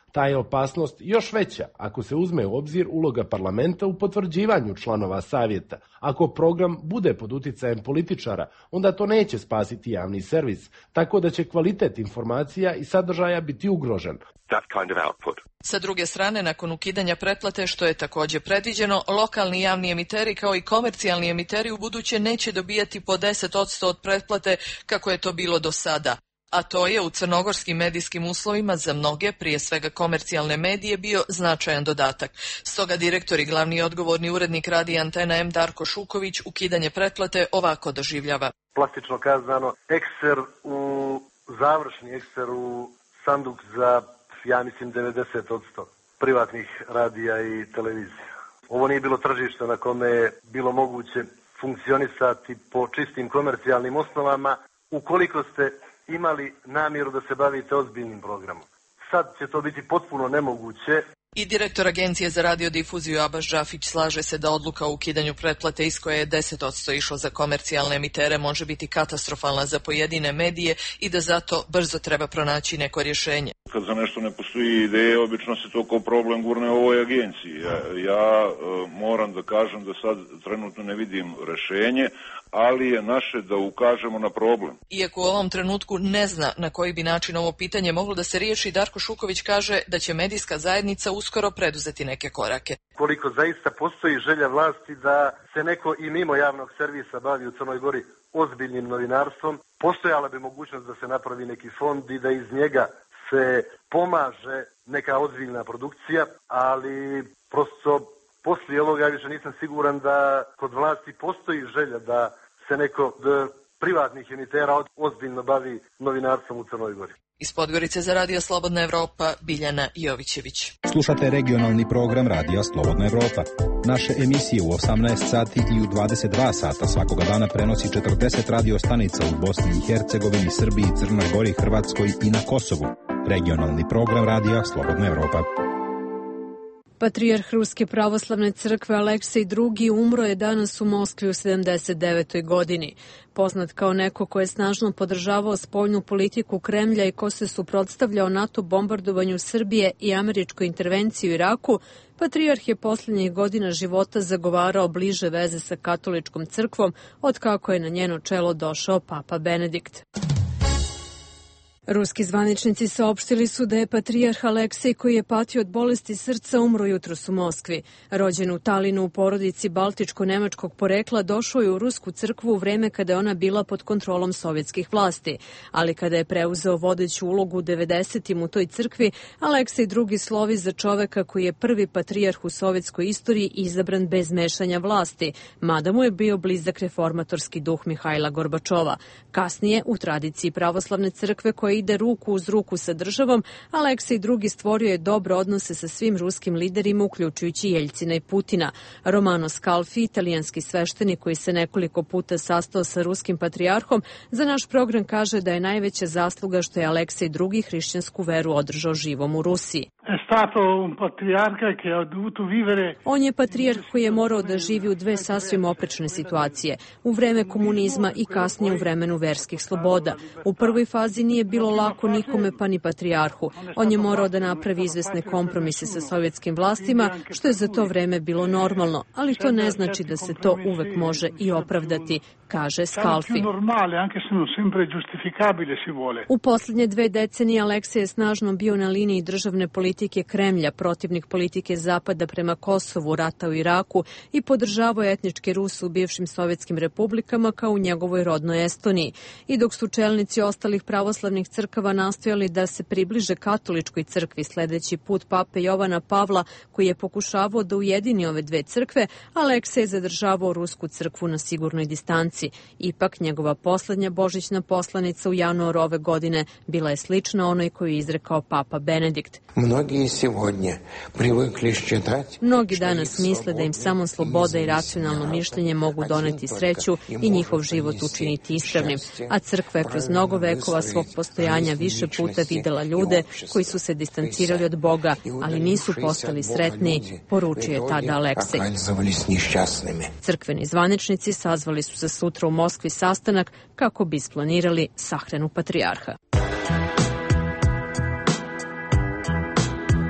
Ta je opasnost još veća ako se uzme u obzir uloga parlamenta u potvrđivanju članova savjeta. Ako program bude pod uticajem političara, onda to neće spasiti javni servis, tako da će kvalitet informacija i sadržaja biti ugrožen. Sa druge strane, nakon ukidanja pretplate, što je također predviđeno, lokalni javni emiteri kao i komercijalni emiteri u buduće neće dobijati po 10% od pretplate kako je to bilo do sada. A to je u crnogorskim medijskim uslovima za mnoge, prije svega komercijalne medije, bio značajan dodatak. Stoga direktor i glavni odgovorni urednik radija Antena M Darko Šuković ukidanje pretplate ovako doživljava. Plastično kazano, završni ekser u sanduk za, ja mislim, 90% privatnih radija i televizija. Ovo nije bilo tržište na kome je bilo moguće funkcionisati po čistim komercijalnim osnovama ukoliko ste imali namjeru da se bavite ozbiljnim programom. Sad će to biti potpuno nemoguće. I direktor Agencije za radiodifuziju Abaš Džafić slaže se da odluka o ukidanju pretplate iz koje je 10% išlo za komercijalne emitere može biti katastrofalna za pojedine medije i da zato brzo treba pronaći neko rješenje. Kad za nešto ne postoji ideje, obično se to kao problem gurne ovoj agenciji. Ja moram da kažem da sad trenutno ne vidim rješenje, ali je naše da ukažemo na problem. Iako u ovom trenutku ne zna na koji bi način ovo pitanje moglo da se riješi, Darko Šuković kaže da će medijska zajednica uskoro preduzeti neke korake. Koliko zaista postoji želja vlasti da se neko i mimo javnog servisa bavi u Crnoj Gori ozbiljnim novinarstvom, postojala bi mogućnost da se napravi neki fond i da iz njega se pomaže neka ozbiljna produkcija, ali prosto poslije ovoga više nisam siguran da kod vlasti postoji želja da se neko od privatnih emitera ozbiljno bavi novinarstvom u Crnoj Gori. Iz Podgorice za Radio Slobodna Evropa, Biljana Jovićević. Slušate regionalni program Radija Slobodna Evropa. Naše emisije u 18 sati i u 22 sata svakoga dana prenosi 40 radio stanica u Bosni i Hercegovini, Srbiji, Crnoj Gori, Hrvatskoj i na Kosovu. Regionalni program Radija Slobodna Evropa. Patrijarh Ruske pravoslavne crkve Aleksej II umro je danas u Moskvi u 79. godini. Poznat kao neko ko je snažno podržavao spoljnu politiku Kremlja i ko se suprotstavljao NATO bombardovanju Srbije i američkoj intervenciji u Iraku, patrijarh je posljednjih godina života zagovarao bliže veze sa katoličkom crkvom od kako je na njeno čelo došao Papa Benedikt. Ruski zvaničnici saopštili su da je patrijarh Aleksej, koji je patio od bolesti srca, umro jutros u Moskvi. Rođen u Talinu u porodici baltičko-nemačkog porekla, došao je u Rusku crkvu u vreme kada je ona bila pod kontrolom sovjetskih vlasti. Ali kada je preuzeo vodeću ulogu u 90. u toj crkvi, Aleksej II slovi za čoveka koji je prvi patrijarh u sovjetskoj istoriji izabran bez mešanja vlasti, mada mu je bio blizak reformatorski duh Mihajla Gorbačova. Kasnije, u tradiciji pravoslavne crkve koja ide ruku uz ruku sa državom, Aleksej II stvorio je dobre odnose sa svim ruskim liderima, uključujući Jeljcina i Putina. Romano Scalfi, italijanski sveštenik koji se nekoliko puta sastao sa ruskim patrijarhom, za naš program kaže da je najveća zasluga što je Aleksej II hrišćansku veru održao živom u Rusiji. On je patrijarh koji je morao da živi u dve sasvim oprečne situacije, u vreme komunizma i kasnije u vremenu verskih sloboda. U prvoj fazi nije bilo lako nikome, pa ni patrijarhu. On je morao da napravi izvesne kompromise sa sovjetskim vlastima, što je za to vreme bilo normalno, ali to ne znači da se to uvek može i opravdati, kaže Scalfi. U posljednje 2 decenije Aleksej je snažno bio na liniji državne politike Kremlja, protivnik politike Zapada prema Kosovu, rata u Iraku i podržavao etničke Ruse u bivšim sovjetskim republikama kao u njegovoj rodnoj Estoniji. I dok su čelnici ostalih pravoslavnih crkava nastojali da se približe katoličkoj crkvi sledeći put pape Jovana Pavla, koji je pokušavao da ujedini ove dve crkve, Aleksej je zadržavao rusku crkvu na sigurnoj distanci. Ipak, njegova poslednja božićna poslanica u januaru ove godine bila je slična onoj koju je izrekao Papa Benedikt. Mnogi danas misle da im samo sloboda i racionalno mišljenje mogu doneti sreću i njihov život učiniti ispravnim, a crkva je kroz mnogo vekova svog postojanja više puta videla ljude koji su se distancirali od Boga, ali nisu postali sretni, poručio je tada Aleksej. Crkveni zvaničnici sazvali su za sutra u Moskvi sastanak kako bi isplanirali sahranu patrijarha.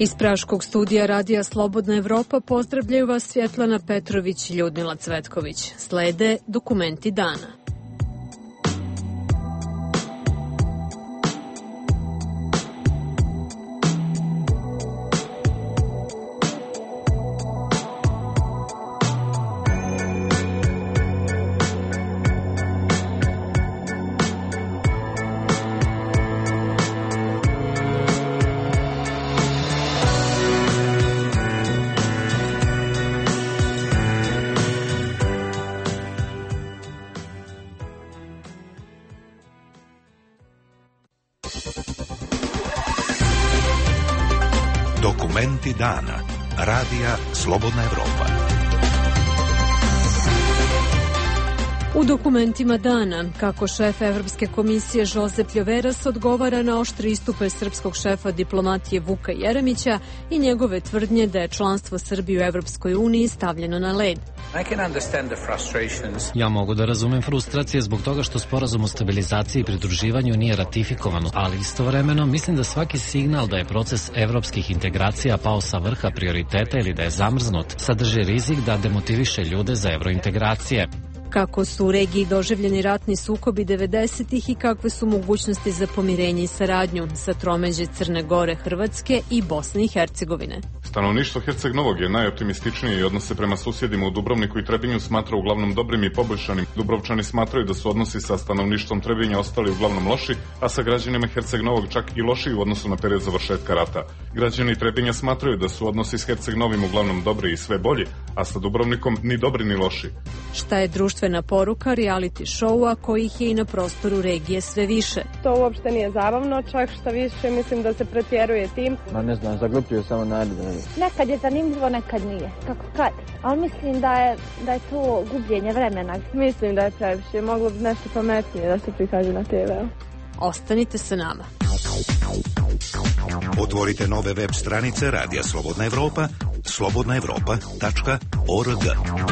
Iz Praškog studija Radija Slobodna Evropa pozdravljaju vas Svjetlana Petrović i Ljudmila Cvetković. Slede dokumenti dana. Dokumenti dana. Radija Slobodna Evropa. U dokumentima dana, kako šef Evropske komisije Josep Ljoveras odgovara na oštre istupe srpskog šefa diplomatije Vuka Jeremića i njegove tvrdnje da je članstvo Srbije u Evropskoj uniji stavljeno na led. Ja mogu da razumem frustracije zbog toga što sporazum o stabilizaciji i pridruživanju nije ratifikovan, ali istovremeno mislim da svaki signal da je proces evropskih integracija pao sa vrha prioriteta ili da je zamrznut, sadrži rizik da demotiviše ljude za evrointegracije. Kako su u regiji doživljeni ratni sukobi 90-ih i kakve su mogućnosti za pomirenje i saradnju sa tromeđe Crne Gore, Hrvatske i Bosne i Hercegovine. Stanovništvo Herceg Novog je najoptimističnije i odnose prema susjedima u Dubrovniku i Trebinju smatra uglavnom dobrim i poboljšanim. Dubrovčani smatraju da su odnosi sa stanovništvom Trebinja ostali uglavnom loši, a sa građanima Herceg Novog čak i lošiji u odnosu na period završetka rata. Građani Trebinja smatraju da su odnosi s Herceg Novim uglavnom dobri i sve bolji, a sa Dubrovnikom ni dobri ni loši. Šta je društvena poruka reality showa kojih je i na prostoru regije sve više? To uopšte nije zabavno, čak šta više mislim da se pretjeruje tim. Ne znam, zaglupljuju samo narod. Nekad je zanimljivo, nekad nije. Kako kad? Ali mislim da je to gubljenje vremena. Mislim da je previše. Moglo bi nešto pametnije da se prikaže na TV. Ostanite sa nama. Otvorite nove web stranice Radija Slobodna Evropa, slobodnaevropa.org.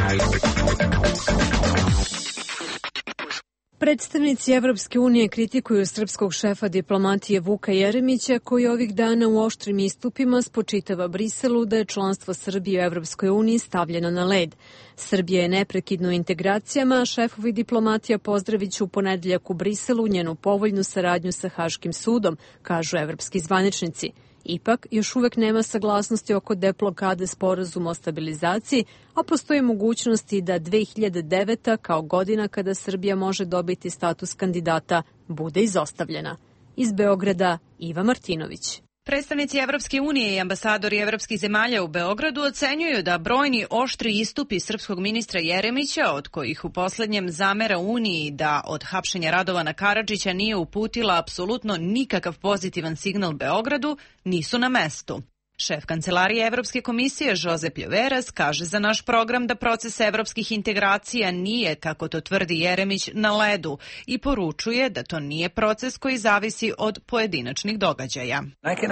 Predstavnici Evropske unije kritikuju srpskog šefa diplomatije Vuka Jeremića, koji ovih dana u oštrim istupima spočitava Briselu da je članstvo Srbije u Evropskoj uniji stavljeno na led. Srbija je neprekidno u integracijama, a šefovi diplomatija pozdravit će u ponedeljak u Briselu njenu povoljnu saradnju sa Haškim sudom, kažu evropski zvaničnici. Ipak, još uvek nema saglasnosti oko deblokade sporazuma o stabilizaciji, a postoji mogućnosti da 2009. kao godina kada Srbija može dobiti status kandidata bude izostavljena. Iz Beograda, Iva Martinović. Predstavnici Evropske unije i ambasadori evropskih zemalja u Beogradu ocenjuju da brojni oštri istupi srpskog ministra Jeremića, od kojih u poslednjem zamera Uniji da od hapšenja Radovana Karadžića nije uputila apsolutno nikakav pozitivan signal Beogradu, nisu na mestu. Šef Kancelarije Evropske komisije Josep Ljoveras kaže za naš program da proces evropskih integracija nije, kako to tvrdi Jeremić, na ledu i poručuje da to nije proces koji zavisi od pojedinačnih događaja.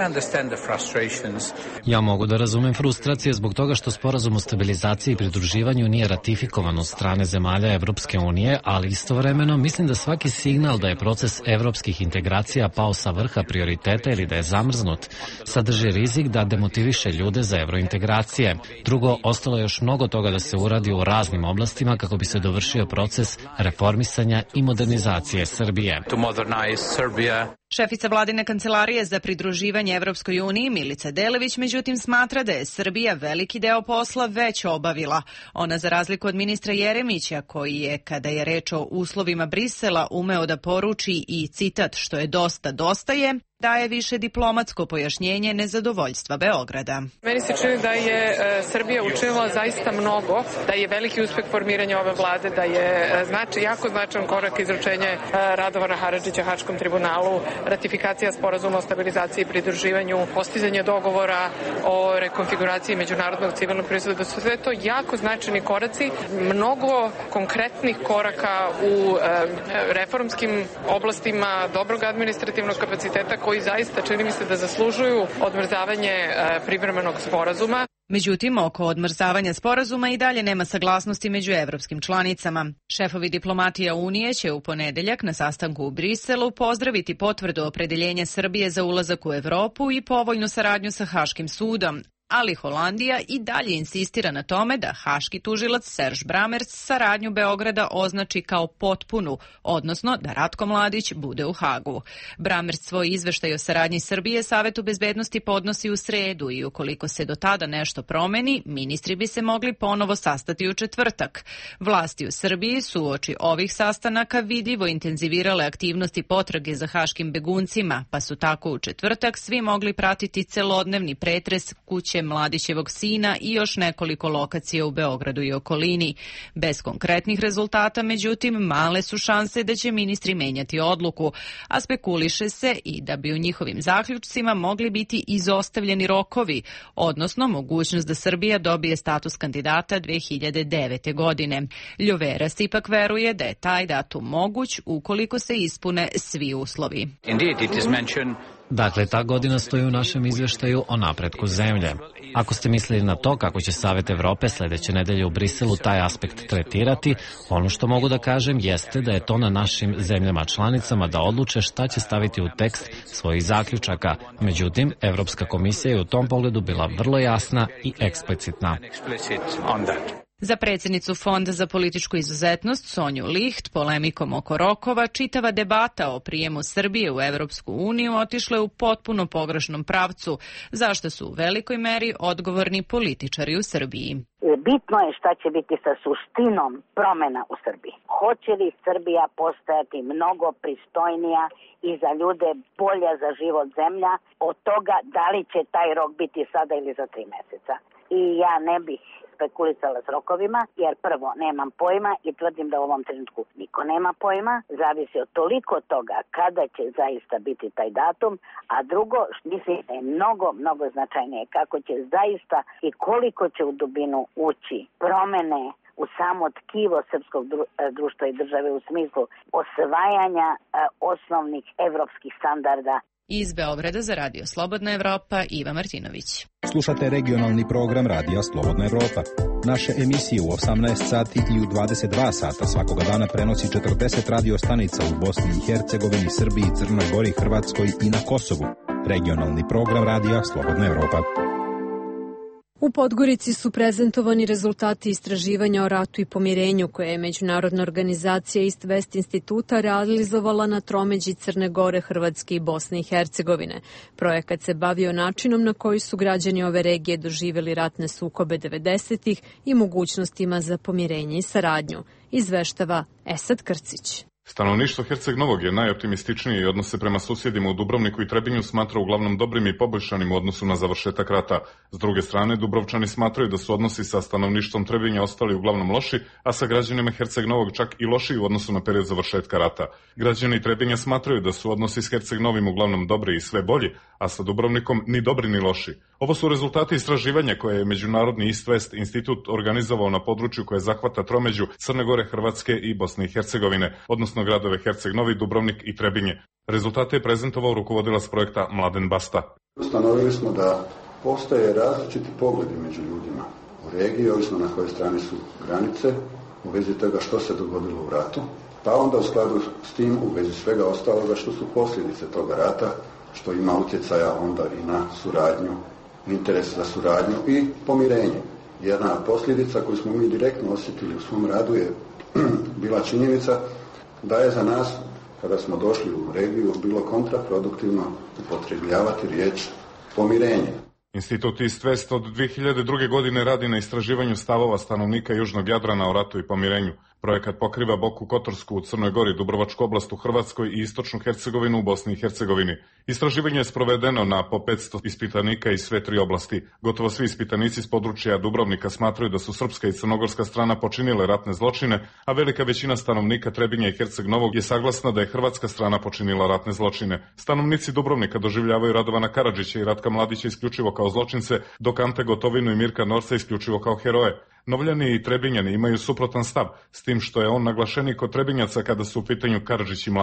Ja mogu da razumem frustracije zbog toga što sporazum o stabilizaciji i pridruživanju nije ratifikovan od strane zemalja Evropske unije, ali istovremeno mislim da svaki signal da je proces evropskih integracija pao sa vrha prioriteta ili da je zamrznut, sadrži rizik da demotiviše ljude za evrointegracije. Drugo, ostalo je još mnogo toga da se uradi u raznim oblastima kako bi se dovršio proces reformisanja i modernizacije Srbije. Šefica vladine kancelarije za pridruživanje Evropskoj uniji Milica Delević međutim smatra da je Srbija veliki deo posla već obavila. Ona, za razliku od ministra Jeremića, koji je, kada je reč o uslovima Brisela, umeo da poruči i citat što je dosta je, daje više diplomatsko pojašnjenje nezadovoljstva Beograda. Meni se čini da je Srbija učinila zaista mnogo, da je veliki uspeh formiranja ove vlade, da je jako značajan korak izručenje Radovana Karadžića Haškom tribunalu, ratifikacija sporazuma o stabilizaciji i pridruživanju, postizanje dogovora o rekonfiguraciji međunarodnog civilnog pristupa, da su sve to jako značajni koraci, mnogo konkretnih koraka u reformskim oblastima, dobrog administrativnog kapaciteta koji zaista čini mi se da zaslužuju odmrzavanje privremenog sporazuma. Međutim, oko odmrzavanja sporazuma i dalje nema saglasnosti među evropskim članicama. Šefovi diplomatija Unije će u ponedeljak na sastanku u Briselu pozdraviti potvrdu opredeljenja Srbije za ulazak u Evropu i povoljnu saradnju sa Haškim sudom. Ali Holandija i dalje insistira na tome da haški tužilac Serge Brammertz saradnju Beograda označi kao potpunu, odnosno da Ratko Mladić bude u Hagu. Brammertz svoj izveštaj o saradnji Srbije Savetu bezbednosti podnosi u sredu i ukoliko se do tada nešto promeni, ministri bi se mogli ponovo sastati u četvrtak. Vlasti u Srbiji su uoči ovih sastanaka vidljivo intenzivirale aktivnosti potrage za haškim beguncima, pa su tako u četvrtak svi mogli pratiti celodnevni pretres kuće Mladićevog sina i još nekoliko lokacija u Beogradu i okolini. Bez konkretnih rezultata, međutim, male su šanse da će ministri menjati odluku, a spekuliše se i da bi u njihovim zaključcima mogli biti izostavljeni rokovi, odnosno mogućnost da Srbija dobije status kandidata 2009. godine. Ljoveras ipak veruje da je taj datum moguć ukoliko se ispune svi uslovi. Dakle, ta godina stoji u našem izveštaju o napretku zemlje. Ako ste mislili na to kako će Savet Evrope sledeće nedelje u Briselu taj aspekt tretirati, ono što mogu da kažem jeste da je to na našim zemljama članicama da odluče šta će staviti u tekst svojih zaključaka. Međutim, Evropska komisija je u tom pogledu bila vrlo jasna i eksplicitna. Za predsjednicu Fonda za političku izuzetnost Sonju Licht polemikom oko rokova čitava debata o prijemu Srbije u Evropsku uniju otišla je u potpuno pogrešnom pravcu, zašto su u velikoj meri odgovorni političari u Srbiji. Bitno je šta će biti sa suštinom promena u Srbiji. Hoće li Srbija postajati mnogo pristojnija i za ljude bolja za život zemlja od toga da li će taj rok biti sada ili za 3 meseca. I ja ne bih spekulisala s rokovima, jer prvo nemam pojma i tvrdim da u ovom trenutku niko nema pojma, zavisi od toliko toga kada će zaista biti taj datum, a drugo, mislim da je mnogo značajnije kako će zaista i koliko će u dubinu ući promene u samo tkivo srpskog društva i države u smislu osvajanja osnovnih evropskih standarda. Iz Beograda za Radio Slobodna Evropa, Iva Martinović. Slušate regionalni program Radija Slobodna Evropa. Naše emisije u 18 sati i u 22 sata svakoga dana prenosi 40 radio stanica u Bosni i Hercegovini, Srbiji, Crnoj Gori, Hrvatskoj i na Kosovu. Regionalni program Radija Slobodna Evropa. U Podgorici su prezentovani rezultati istraživanja o ratu i pomirenju koje je međunarodna organizacija East West instituta realizovala na tromeđi Crne Gore, Hrvatske i Bosne i Hercegovine. Projekat se bavio načinom na koji su građani ove regije doživjeli ratne sukobe 90-ih i mogućnostima za pomirenje i saradnju. Izveštava Esad Krcić. Stanovništvo Herceg Novog je najoptimističnije i odnose prema susjedima u Dubrovniku i Trebinju smatra uglavnom dobrim i poboljšanim u odnosu na završetak rata. S druge strane, Dubrovčani smatraju da su odnosi sa stanovništvom Trebinja ostali uglavnom loši, a sa građanima Herceg Novog čak i lošiji u odnosu na period završetka rata. Građani Trebinja smatraju da su odnosi s Herceg Novim uglavnom dobri i sve bolji, a sa Dubrovnikom ni dobri ni loši. Ovo su rezultati istraživanja koje je Međunarodni East West institut organizovao na području koje zahvata tromeđu Crne Gore, Hrvatske i Bosne i Hercegovine, odnosno gradove Herceg Novi, Dubrovnik i Trebinje. Rezultate je prezentovao rukovodilac projekta Mladen Basta. Ustanovili smo da postoje različiti pogledi među ljudima u regiji, ovisno na kojoj strani su granice, u vezi toga što se dogodilo u ratu, pa onda u skladu s tim u vezi svega ostaloga što su posljedice toga rata, što ima utjecaja onda i na suradnju, interes za suradnju i pomirenje. Jedna od posljedica koju smo mi direktno osjetili u svom radu je bila činjenica da je za nas, kada smo došli u regiju, bilo kontraproduktivno upotrebljavati riječ pomirenje. Institut East West od 2002. godine radi na istraživanju stavova stanovnika Južnog Jadrana o ratu i pomirenju. Projekat pokriva Boku Kotorsku u Crnoj Gori, Dubrovačku oblast u Hrvatskoj i Istočnu Hercegovinu u Bosni i Hercegovini. Istraživanje je sprovedeno na po 500 ispitanika iz sve 3 oblasti. Gotovo svi ispitanici s područja Dubrovnika smatraju da su srpska i crnogorska strana počinile ratne zločine, a velika većina stanovnika Trebinja i Herceg Novog je saglasna da je hrvatska strana počinila ratne zločine. Stanovnici Dubrovnika doživljavaju Radovana Karadžića i Ratka Mladića isključivo kao zločince, dok Ante Gotovinu i Mirka Norca isključivo kao heroje. Novljani i Trebinjani imaju suprotan stav, s tim što je on naglašenik kod Trebinjaca kada su u pitanju Karadžić i Mladić.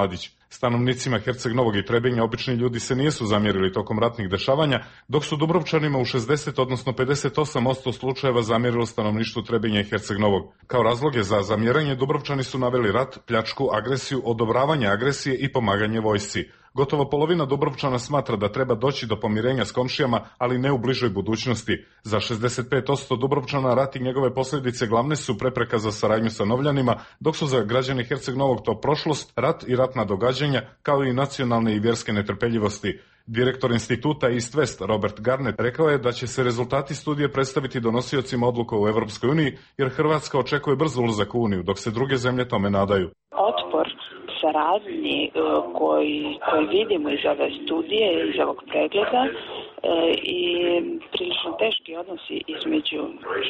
Stanovnicima Herceg Novog i Trebinja obični ljudi se nisu zamjerili tokom ratnih dešavanja, dok su Dubrovčanima u 60, odnosno 58% slučajeva zamjerilo stanovništvu Trebinja i Herceg Novog. Kao razloge za zamjeranje Dubrovčani su naveli rat, pljačku, agresiju, odobravanje agresije i pomaganje vojsci. Gotovo polovina Dubrovčana smatra da treba doći do pomirenja s komšijama, ali ne u bližoj budućnosti. Za 65% Dubrovčana rat i njegove posljedice glavne su prepreka za saradnju sa Novljanima, dok su za građane Herceg Novog to prošlost, rat i ratna događanja, kao i nacionalne i vjerske netrpeljivosti. Direktor instituta East West Robert Garnett rekao je da će se rezultati studije predstaviti donosiocima odluka u Europskoj uniji, jer Hrvatska očekuje brz ulazak u Uniju, dok se druge zemlje tome nadaju. Otpor saradnji koji vidimo iz ove studije, iz ovog pregleda i prilično teški odnosi između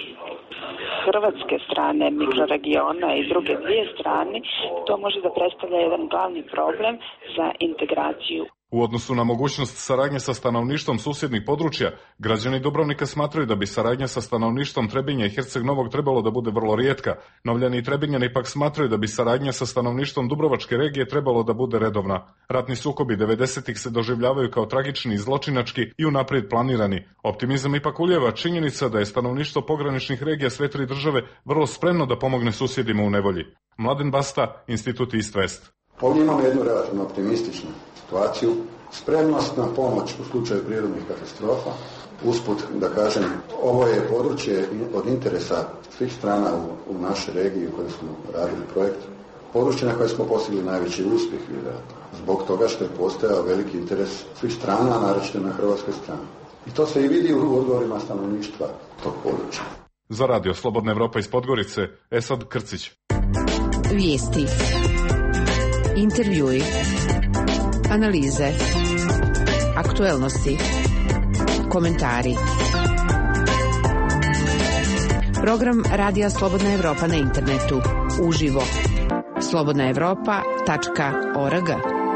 hrvatske strane mikroregiona i druge dvije strane, to može da predstavlja jedan glavni problem za integraciju. U odnosu na mogućnost saradnje sa stanovništvom susjednih područja, građani Dubrovnika smatraju da bi saradnja sa stanovništvom Trebinja i Herceg Novog trebalo da bude vrlo rijetka. Novljani i Trebinjani pak smatraju da bi saradnja sa stanovništvom Dubrovačke regije trebalo da bude redovna. Ratni sukobi 90-ih se doživljavaju kao tragični i zločinački i unaprijed planirani. Optimizam ipak ulijeva činjenica da je stanovništvo pograničnih regija sve tri države vrlo spremno da pomogne susjedima u nevolji. Mladen Basta, Institut East West. Ovdje imamo jednu relativno optimističnu situaciju, spremnost na pomoć u slučaju prirodnih katastrofa. Usput da kažem, ovo je područje od interesa svih strana u našoj regiji u kojoj smo radili projekt. Područje na koje smo postigli najveći uspjeh, vjerojatno, zbog toga što je postojao veliki interes svih strana, naročito na hrvatskoj strani. I to se i vidi u odgovorima stanovništva tog područja. Za Radio Slobodna Evropa iz Podgorice, Esad Krcić. Vijesti. Intervjui, analize, aktuelnosti, komentari. Program Radija Slobodna Evropa na internetu, uživo. slobodnaevropa.org.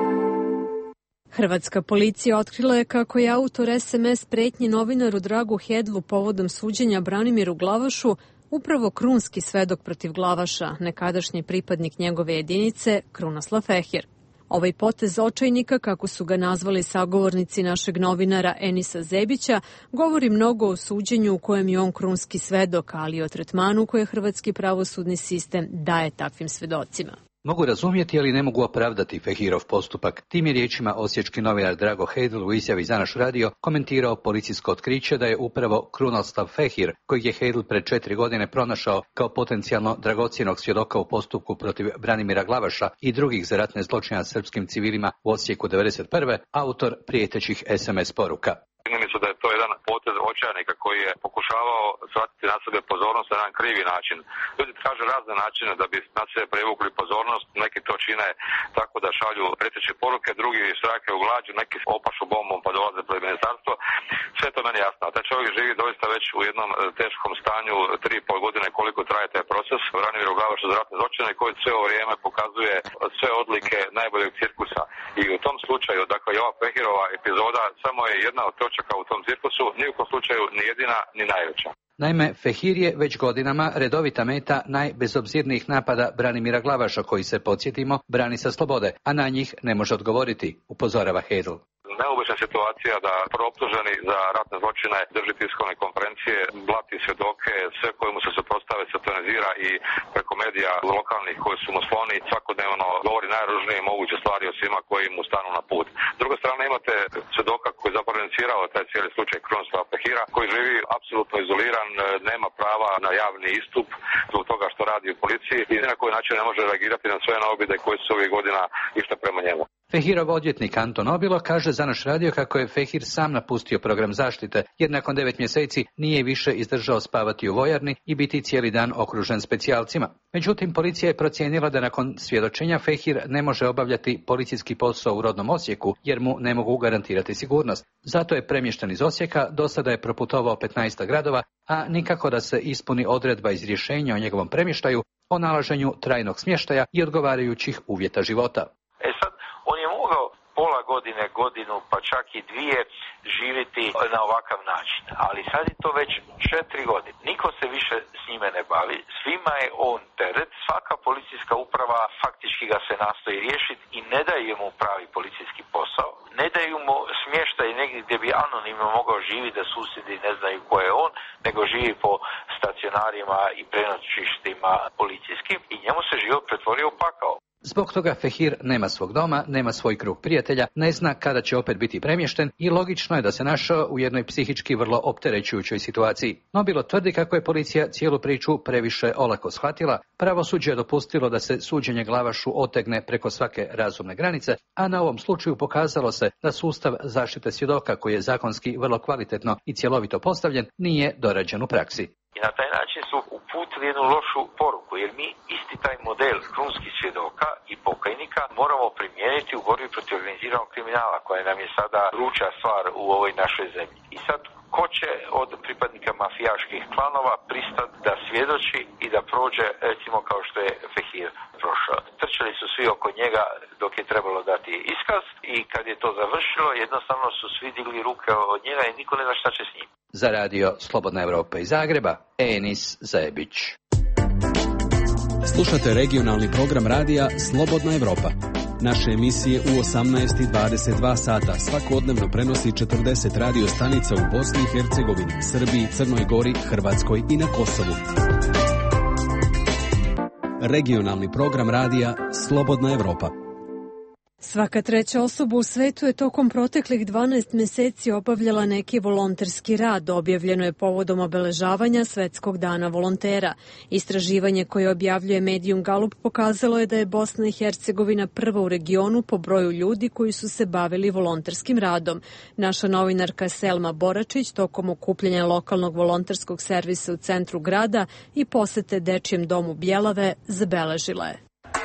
Hrvatska policija otkrila je kako je autor SMS pretnji novinaru Dragu Hedlu povodom suđenja Branimiru Glavašu upravo krunski svedok protiv Glavaša, nekadašnji pripadnik njegove jedinice, Krunoslav Fehir. Ovaj potez očajnika, kako su ga nazvali sagovornici našeg novinara Enisa Zebića, govori mnogo o suđenju u kojem je on krunski svedok, ali i o tretmanu koje hrvatski pravosudni sistem daje takvim svedocima. Mogu razumjeti, ali ne mogu opravdati Fehirov postupak. Tim je riječima osječki novinar Drago Hedl u izjavi za naš radio komentirao policijsko otkriće da je upravo Krunoslav Fehir, kojeg je Hedl pred 4 godine pronašao kao potencijalno dragocjenog svjedoka u postupku protiv Branimira Glavaša i drugih za ratne zločine srpskim civilima u Osijeku 1991. autor prijetećih SMS poruka. Čini mi se da je to jedan potez očajnika koji je pokušavao shvatiti na sebe pozornost na jedan krivi način. Ljudi traže razne načine da bi na sebe privukli pozornost, neki to čine tako da šalju prijeteće poruke, drugi štrajke u glađu, neki opašu bombom pa dolaze pred ministarstvo. Sve to meni jasno. A taj čovjek živi doista već u jednom teškom stanju 3,5 godine koliko traje taj proces. Branimiru Glavašu za ratne zločine koji sve ovo vrijeme pokazuje sve odlike najboljeg cirkusa. I u tom slučaju, dakle i ova Fehirova epizoda samo je jedna od točaka u tom cirkusu, ni u kom slučaju ni jedina ni najveća. Naime, Fehir je već godinama redovita meta najbezobzirnijih napada Branimira Glavaša koji se, podsjetimo, brani sa slobode, a na njih ne može odgovoriti, upozorava Hedl. Neobična situacija da prooptuženi za ratne zločine drži tiskovne konferencije, blati svjedoke, sve kojemu se suprotstave satanizira i preko medija lokalnih koji su mu skloni svakodnevno govori najružnije moguće stvari o svima koji mu stanu na put. S druge strane imate svjedoka koji je zapravo inicirao taj cijeli slučaj Krunoslava Fehira koji živi apsolutno izoliran, nema prava na javni istup zbog toga što radi u policiji i ni na koji način ne može reagirati na sve naobide koji su ovih godina išle prema njemu. Fehirov odvjetnik Anton Obilo kaže za naš radio kako je Fehir sam napustio program zaštite, jer nakon 9 mjeseci nije više izdržao spavati u vojarni i biti cijeli dan okružen specijalcima. Međutim, policija je procijenila da nakon svjedočenja Fehir ne može obavljati policijski posao u rodnom Osijeku, jer mu ne mogu garantirati sigurnost. Zato je premješten iz Osijeka, do sada je proputovao 15 gradova, a nikako da se ispuni odredba iz rješenja o njegovom premještaju, o nalaženju trajnog smještaja i odgovarajućih uvjeta života. On je mogao pola godine, godinu, pa čak i 2 živjeti na ovakav način. Ali sad je to već 4 godine. Niko se više s njime ne bavi, svima je on teret, svaka policijska uprava faktički ga se nastoji riješiti i ne daje mu pravi policijski posao. Ne daju mu smještaj negdje gdje bi anonimno mogao živjeti da susjedi ne znaju ko je on, nego živi po stacionarima i prenoćištima policijskim i njemu se život pretvorio u pakao. Zbog toga Fehir nema svog doma, nema svoj krug prijatelja, ne zna kada će opet biti premješten i logično je da se našao u jednoj psihički vrlo opterećujućoj situaciji. Nobilo tvrdi kako je policija cijelu priču previše olako shvatila, pravosuđe je dopustilo da se suđenje Glavašu otegne preko svake razumne granice, a na ovom slučaju pokazalo se da sustav zaštite svjedoka koji je zakonski vrlo kvalitetno i cjelovito postavljen nije dorađen u praksi. I na taj način su uputili jednu lošu poruku, jer mi isti taj model krunskih svjedoka i pokajnika moramo primijeniti u borbi protiv organiziranog kriminala, koja nam je sada vruća stvar u ovoj našoj zemlji. I sad, ko će od pripadnika mafijaških klanova pristati da svjedoči i da prođe, recimo kao što je Fehir prošao. Trčali su svi oko njega dok je trebalo dati iskaz i kad je to završilo, jednostavno su svi digli ruke od njega i niko ne zna šta će s njim. Za radio Slobodna Evropa iz Zagreba, Enis Zajebić. Slušate regionalni program radija Slobodna Evropa. Naše emisije u 18 i 22 sata svakodnevno prenosi 40 radio stanica u Bosni i Hercegovini, Srbiji, Crnoj Gori, Hrvatskoj i na Kosovu. Regionalni program radija Slobodna Evropa. Svaka treća osoba u svetu je tokom proteklih 12 mjeseci obavljala neki volonterski rad, objavljeno je povodom obeležavanja Svetskog dana volontera. Istraživanje koje objavljuje Medium Gallup pokazalo je da je Bosna i Hercegovina prva u regionu po broju ljudi koji su se bavili volonterskim radom. Naša novinarka Selma Boračić tokom okupljanja lokalnog volonterskog servisa u centru grada i posete Dečijem domu Bjelave zabeležila je.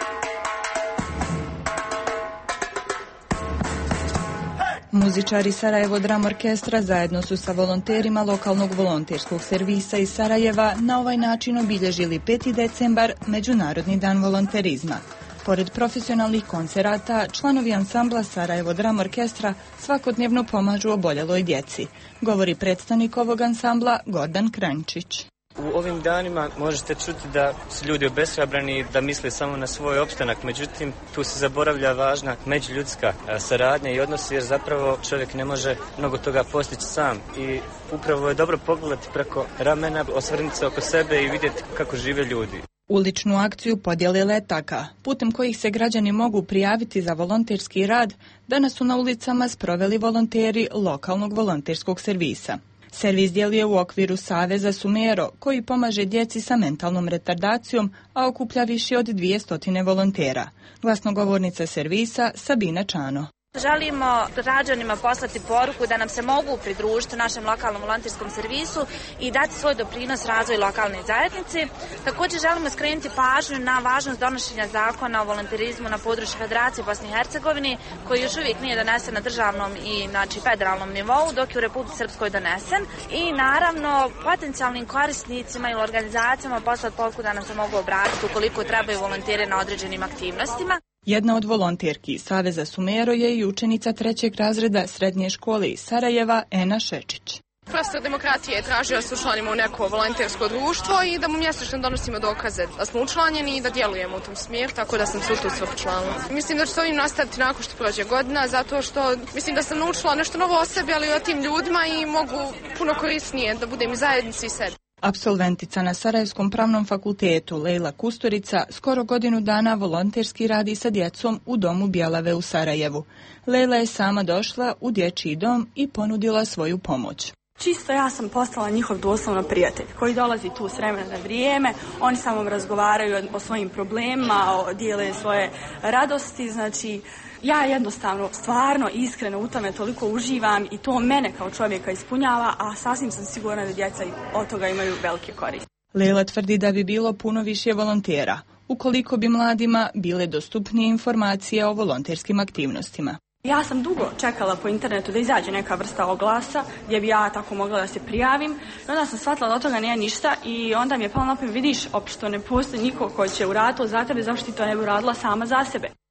Muzičari Sarajevo Dram Orkestra zajedno su sa volonterima lokalnog volonterskog servisa iz Sarajeva na ovaj način obilježili 5. decembar, Međunarodni dan volonterizma. Pored profesionalnih koncerata, članovi ansambla Sarajevo Dram Orkestra svakodnevno pomažu oboljeloj djeci, govori predstavnik ovog ansambla Gordan Krančić. U ovim danima možete čuti da su ljudi obeshrabrani, da misle samo na svoj opstanak, međutim tu se zaboravlja važna međuljudska saradnja i odnos, jer zapravo čovjek ne može mnogo toga postići sam i upravo je dobro pogledati preko ramena, osvrnuti se oko sebe i vidjeti kako žive ljudi. Uličnu akciju podjele letaka, putem kojih se građani mogu prijaviti za volonterski rad, danas su na ulicama sproveli volonteri lokalnog volonterskog servisa. Servis djeluje u okviru Saveza Sumero, koji pomaže djeci sa mentalnom retardacijom, a okuplja više od 200 volontera. Glasnogovornica servisa Sabina Čano. Želimo građanima poslati poruku da nam se mogu pridružiti u našem lokalnom volonterskom servisu i dati svoj doprinos razvoju lokalne zajednice. Također želimo skrenuti pažnju na važnost donošenja zakona o volonterizmu na području Federacije Bosne i Hercegovine, koji još uvijek nije donesen na državnom i federalnom nivou, dok je u Republici Srpskoj donesen. I naravno potencijalnim korisnicima ili organizacijama poslati poruku da nam se mogu obratiti ukoliko trebaju volonteri na određenim aktivnostima. Jedna od volonterki Saveza Sumero je i učenica 3. razreda srednje škole iz Sarajeva, Ena Šečić. Prostor demokracije je tražio da se učlanimo u neko volontersko društvo i da mu mjesečno donosimo dokaze da smo učlanjeni i da djelujemo u tom smjeru, tako da sam se u tu svrhu učlanila. Mislim da ću s ovim nastaviti nakon što prođe godina, zato što mislim da sam naučila nešto novo o sebi, ali i o tim ljudima i mogu puno korisnije da budem i zajednici i sebi. Apsolventica na Sarajevskom pravnom fakultetu Lejla Kusturica skoro godinu dana volonterski radi sa djecom u domu Bjelave u Sarajevu. Lejla je sama došla u dječji dom i ponudila svoju pomoć. Čisto ja sam postala njihov doslovno prijatelj koji dolazi tu s vremena na vrijeme, oni sa mnom razgovaraju o svojim problemima, dijele svoje radosti, znači ja jednostavno, stvarno, iskreno u tome toliko uživam i to mene kao čovjeka ispunjava, a sasvim sam sigurna da djeca od toga imaju velike koristi. Lejla tvrdi da bi bilo puno više volontera, ukoliko bi mladima bile dostupnije informacije o volonterskim aktivnostima. Ja sam dugo čekala po internetu da izađe neka vrsta oglasa gdje bi ja tako mogla da se prijavim. I onda sam shvatila da od toga nije ništa i onda mi je palo na pamet, vidiš, opšto ne postoji niko ko će uraditi za tebe, zašto ti to ne bi uradila sama za sebe.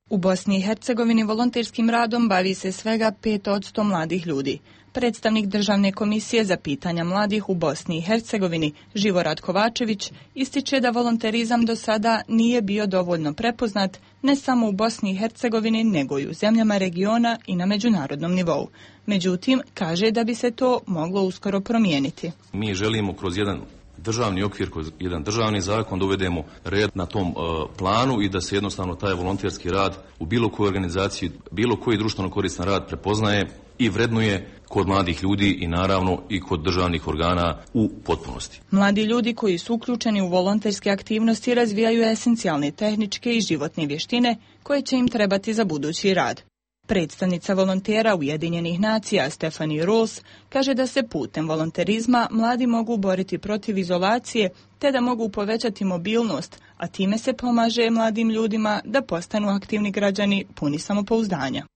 U Bosni i Hercegovini volonterskim radom bavi se svega 5% mladih ljudi. Predstavnik Državne komisije za pitanja mladih u Bosni i Hercegovini, Živorad Kovačević, ističe da volonterizam do sada nije bio dovoljno prepoznat ne samo u Bosni i Hercegovini, nego i u zemljama regiona i na međunarodnom nivou. Međutim, kaže da bi se to moglo uskoro promijeniti. Mi želimo kroz jedan državni okvir, kroz jedan državni zakon da uvedemo red na tom planu i da se jednostavno taj volonterski rad u bilo kojoj organizaciji, bilo koji društveno koristan rad prepoznaje i vrednuje kod mladih ljudi i naravno i kod državnih organa u potpunosti. Mladi ljudi koji su uključeni u volonterske aktivnosti razvijaju esencijalne tehničke i životne vještine koje će im trebati za budući rad. Predstavnica volontera Ujedinjenih nacija Stephanie Rolls kaže da se putem volonterizma mladi mogu boriti protiv izolacije te da mogu povećati mobilnost, a time se pomaže mladim ljudima da postanu aktivni građani puni samopouzdanja.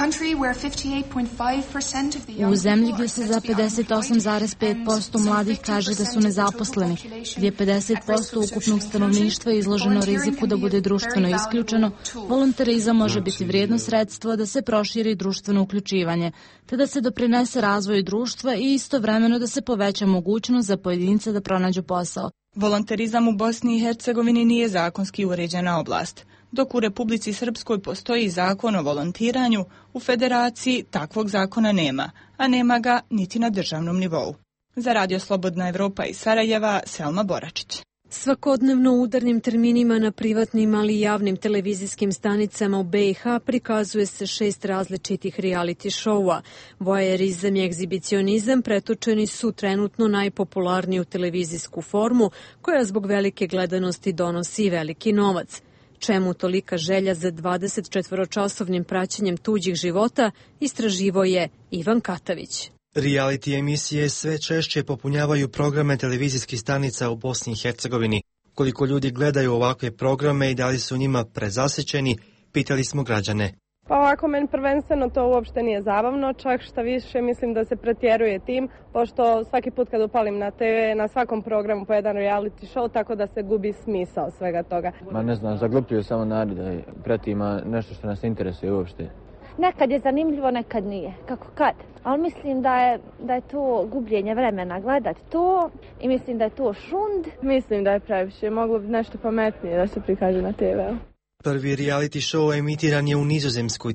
U zemlji gdje se za 58,5% mladih kaže da su nezaposleni, gdje 50% ukupnog stanovništva je izloženo riziku da bude društveno isključeno, volonterizam može biti vrijedno sredstvo da se proširi društveno uključivanje, te da se doprinese razvoju društva i istovremeno da se poveća mogućnost za pojedince da pronađu posao. Volonterizam u Bosni i Hercegovini nije zakonski uređena oblast. Dok u Republici Srpskoj postoji zakon o volontiranju, u Federaciji takvog zakona nema, a nema ga niti na državnom nivou. Za Radio Slobodna Evropa iz Sarajeva, Selma Boračić. Svakodnevno u udarnim terminima na privatnim, ali i javnim televizijskim stanicama u BiH prikazuje se 6 različitih reality showa. Voajerizam i egzibicionizam pretočeni su trenutno najpopularniju televizijsku formu, koja zbog velike gledanosti donosi veliki novac. Čemu tolika želja za 24-časovnim praćenjem tuđih života, istraživao je Ivan Katavić. Reality emisije sve češće popunjavaju programe televizijskih stanica u Bosni i Hercegovini. Koliko ljudi gledaju ovakve programe i da li su njima prezasićeni, pitali smo građane. Pa ovako, meni prvenstveno to uopšte nije zabavno, čak šta više mislim da se pretjeruje tim, pošto svaki put kad upalim na TV, na svakom programu po jedan reality show, tako da se gubi smisao svega toga. Ma ne znam, zaglupljuju samo narod da pretima nešto što nas interesuje uopšte. Nekad je zanimljivo, nekad nije. Kako kad? Ali mislim da je to gubljenje vremena gledat to i mislim da je to šund. Mislim da je previše. Moglo bi nešto pametnije da se prikaže na TV-u. Prvi reality show emitiran je u Nizozemskoj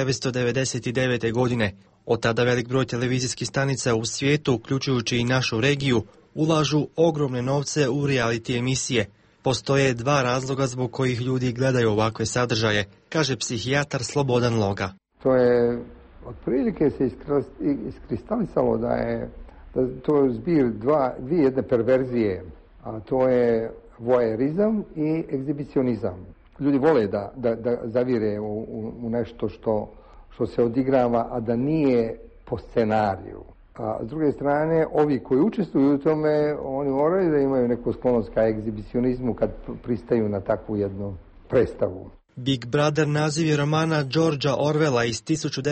1999. godine. Od tada velik broj televizijskih stanica u svijetu, uključujući i našu regiju, ulažu ogromne novce u reality emisije. Postoje 2 razloga zbog kojih ljudi gledaju ovakve sadržaje, kaže psihijatar Slobodan Loga. To je, otprilike se iskristalisalo da to zbir dvije jedne perverzije, a to je voajerizam i egzibicionizam. Ljudi vole da zavire u nešto što se odigrava, a da nije po scenariju. A s druge strane, ovi koji učestvuju u tome, oni moraju da imaju neku sklonost ka egzibicionizmu kad pristaju na takvu jednu predstavu. Big Brother naziv je romana Georgea Orwella iz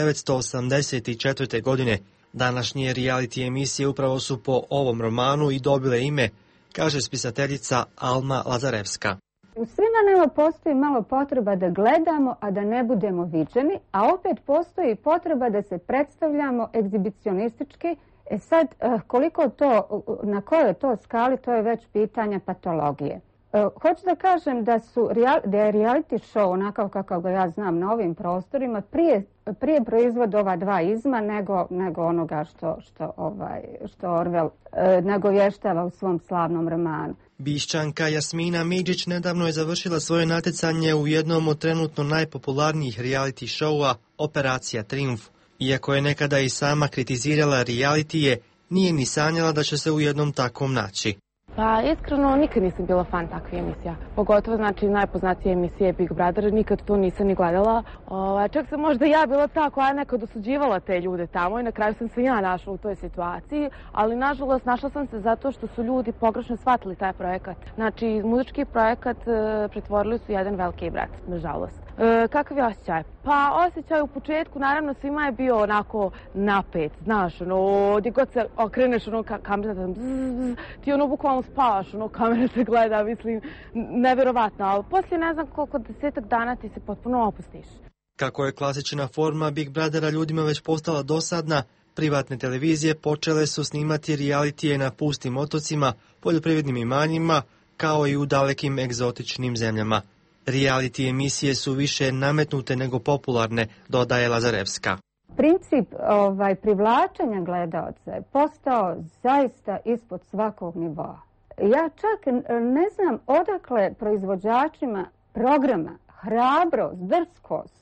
1984. godine. Današnje reality emisije upravo su po ovom romanu i dobile ime, kaže spisateljica Alma Lazarevska. U svima nama postoji malo potreba da gledamo, a da ne budemo viđeni, a opet postoji potreba da se predstavljamo egzibicionistički. Sad, koliko to, na kojoj to skali, to je već pitanje patologije. Hoću da kažem da je reality show, onako kako ga ja znam na ovim prostorima, prije proizvod ova 2 izma nego onoga što Orwell nagovještava u svom slavnom romanu. Bišćanka Jasmina Midžić nedavno je završila svoje natjecanje u jednom od trenutno najpopularnijih reality showa Operacija Trijumf. Iako je nekada i sama kritizirala realitije, nije ni sanjala da će se u jednom takvom naći. Pa iskreno nikad nisam bila fan takve emisija. Pogotovo znači najpoznatije emisije Big Brother, nikad to nisam ni gledala. Čak sam možda ja bila ta koja je nekad osuđivala te ljude tamo i na kraju sam se ja našla u toj situaciji, ali nažalost našla sam se zato što su ljudi pogrešno shvatili taj projekat. Znači muzički projekat pretvorili su jedan veliki brat, nažalost. Kakav je osjećaj? Pa osjećaj u početku naravno svima je bio onako napet, znaš, ono, gdje god se okreneš, ono, kamera ti ono bukvalno spavaš, ono, kamera se gleda, mislim, nevjerovatno, ali poslije ne znam koliko 10 dana ti se potpuno opustiš. Kako je klasična forma Big Brothera ljudima već postala dosadna, privatne televizije počele su snimati realitije na pustim otocima, poljoprivrednim imanjima, kao i u dalekim egzotičnim zemljama. Reality emisije su više nametnute nego popularne, dodaje Lazarevska. Princip privlačenja gledaoca je postao zaista ispod svakog nivoa. Ja čak ne znam odakle proizvođačima programa hrabrost, drskost,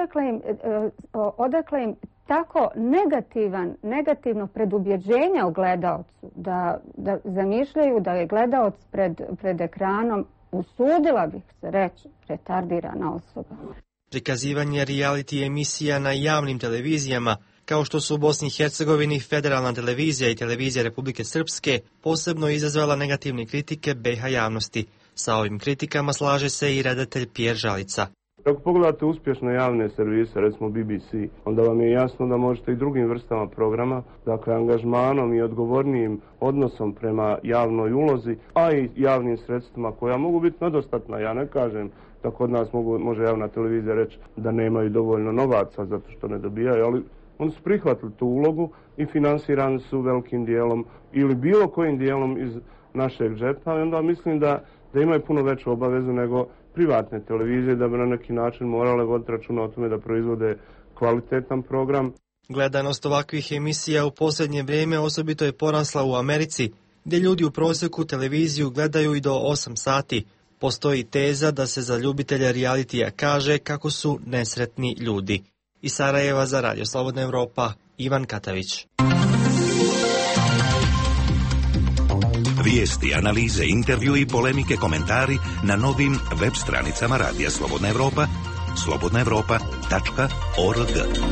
odakle im tako negativno predubjeđenje o gledaocu, da zamišljaju da je gledaoc pred ekranom, usudila bih se reći, retardirana osoba. Prikazivanje reality emisija na javnim televizijama, kao što su u Bosni i Hercegovini Federalna televizija i Televizija Republike Srpske, posebno izazvala negativne kritike BiH javnosti. Sa ovim kritikama slaže se i redatelj Pjer Žalica. Ako pogledate uspješne javne servise, recimo BBC, onda vam je jasno da možete i drugim vrstama programa, dakle angažmanom i odgovornijim odnosom prema javnoj ulozi, a i javnim sredstvima koja mogu biti nedostatna. Ja ne kažem da kod nas može javna televizija reći da nemaju dovoljno novaca zato što ne dobijaju, ali oni su prihvatili tu ulogu i finansirani su velikim dijelom ili bilo kojim dijelom iz našeg džepa i onda mislim da imaju puno veću obavezu nego privatne televizije da bi na neki način morale voditi računa o tome da proizvode kvalitetan program. Gledanost ovakvih emisija u posljednje vrijeme osobito je porasla u Americi, gdje ljudi u prosjeku televiziju gledaju i do 8 sati. Postoji teza da se za ljubitelja realitija kaže kako su nesretni ljudi. Iz Sarajeva za Radio Slobodna Evropa, Ivan Katavić. Vijesti, analize, intervju i polemike, komentari na novim web stranicama Radija Slobodna Evropa, slobodnaevropa.org.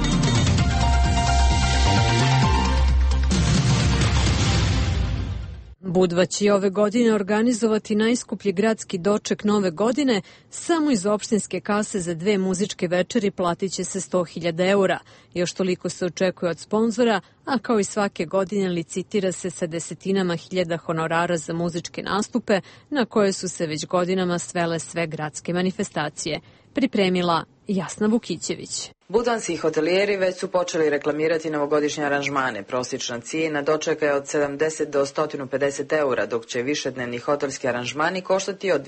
Budva će ove godine organizovati najskuplji gradski doček nove godine, samo iz opštinske kase za 2 muzičke večeri platit će se 100.000 eura. Još toliko se očekuje od sponzora, a kao i svake godine licitira se sa desetinama hiljada honorara za muzičke nastupe, na koje su se već godinama svele sve gradske manifestacije. Pripremila Jasna Vukićević. Budvanski hotelijeri već su počeli reklamirati novogodišnje aranžmane. Prosječna cijena dočeka je od 70 do 150 eura, dok će višednevni hotelski aranžmani koštati od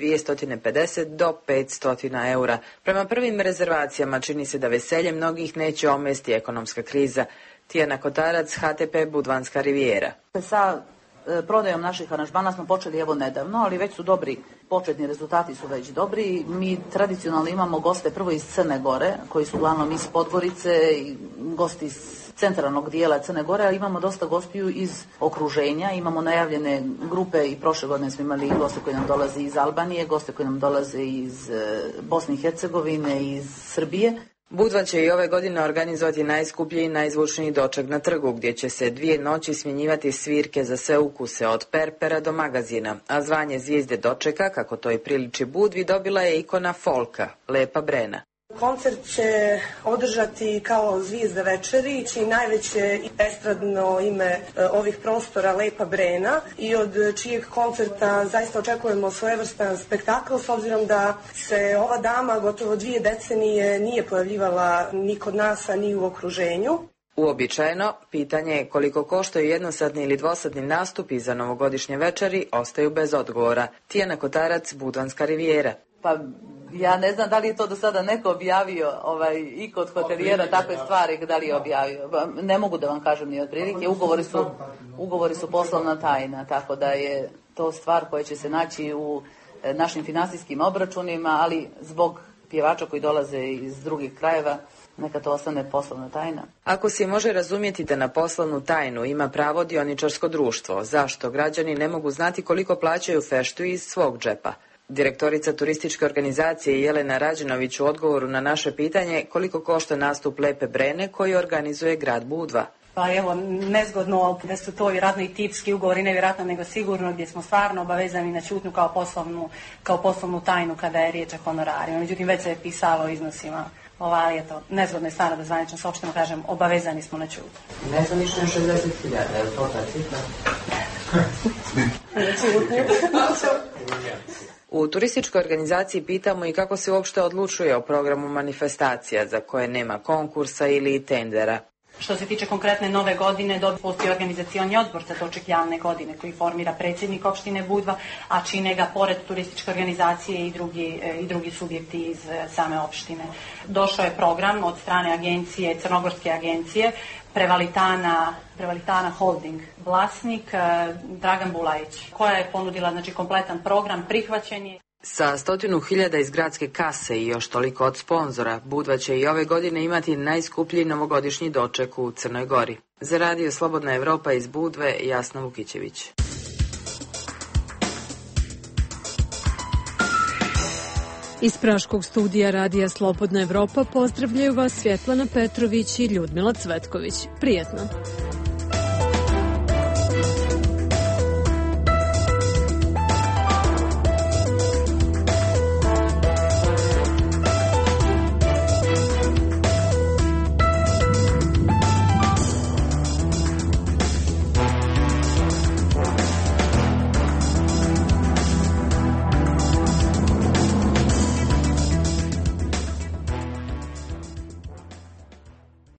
250 do 500 eura. Prema prvim rezervacijama čini se da veselje mnogih neće omesti ekonomska kriza. Tijana Kotarac, HTP Budvanska rivijera. Sa prodajom naših aranžmana smo počeli evo nedavno, ali već su dobri, početni rezultati su već dobri. Mi tradicionalno imamo goste prvo iz Crne Gore, koji su uglavnom iz Podgorice, i gosti iz centralnog dijela Crne Gore, ali imamo dosta gostiju iz okruženja. Imamo najavljene grupe i prošle godine smo imali goste koji nam dolaze iz Albanije, goste koji nam dolaze iz Bosne i Hercegovine, iz Srbije. Budva će i ove godine organizovati najskuplji i najzvučniji doček na trgu, gdje će se 2 noći smjenjivati svirke za sve ukuse, od perpera do magazina, a zvanje zvijezde dočeka, kako to i priliči Budvi, dobila je ikona folka, Lepa Brena. Koncert će održati kao zvijezda večeri, čiji najveće estradno ime ovih prostora Lepa Brena, i od čijeg koncerta zaista očekujemo svojevrstan spektakl, s obzirom da se ova dama gotovo 2 decenije nije pojavljivala ni kod nas, a ni u okruženju. Uobičajeno, pitanje je koliko koštaju jednosatni ili dvosatni nastupi za novogodišnje večeri ostaju bez odgovora. Tijana Kotarac, Budvanska rivijera. Pa ja ne znam da li je to do sada neko objavio i kod hotelijera takve stvari, da li je objavio. Ne mogu da vam kažem ni otprilike, ugovori su poslovna tajna, tako da je to stvar koja će se naći u našim finansijskim obračunima, ali zbog pjevača koji dolaze iz drugih krajeva, neka to ostane poslovna tajna. Ako se može razumjeti da na poslovnu tajnu ima pravo dioničarsko društvo, zašto građani ne mogu znati koliko plaćaju feštu iz svog džepa? Direktorica turističke organizacije Jelena Rađenović u odgovoru na naše pitanje koliko košta nastup Lepe Brene koji organizuje grad Budva. Pa evo, nezgodno da su to vjerojatno i tipski ugovori, nevjerojatno nego sigurno, gdje smo stvarno obavezani na ćutnju kao poslovnu tajnu kada je riječ o honorarima. Međutim, već se je pisalo o iznosima. Eto, nezgodno je stvarno da zvanično saopšteno kažem, obavezani smo na ćutnju. Nezvanično je 60.000, je li to ta cifra? U turističkoj organizaciji pitamo i kako se uopšte odlučuje o programu manifestacija za koje nema konkursa ili tendera. Što se tiče konkretne nove godine, postoji organizacioni odbor za doček javne godine koji formira predsjednik opštine Budva, a čine ga pored turističke organizacije i drugi subjekti iz same opštine. Došao je program od strane agencije, Crnogorske agencije, Prevalitana Holding, vlasnik Dragan Bulajić, koja je ponudila kompletan program, prihvaćen je. Sa 100.000 iz gradske kase i još toliko od sponzora, Budva će i ove godine imati najskuplji novogodišnji doček u Crnoj Gori. Za Radio Slobodna Evropa iz Budve, Jasna Vukićević. Iz Praškog studija Radija Slobodna Evropa pozdravljaju vas Svjetlana Petrović i Ljudmila Cvetković. Prijetno!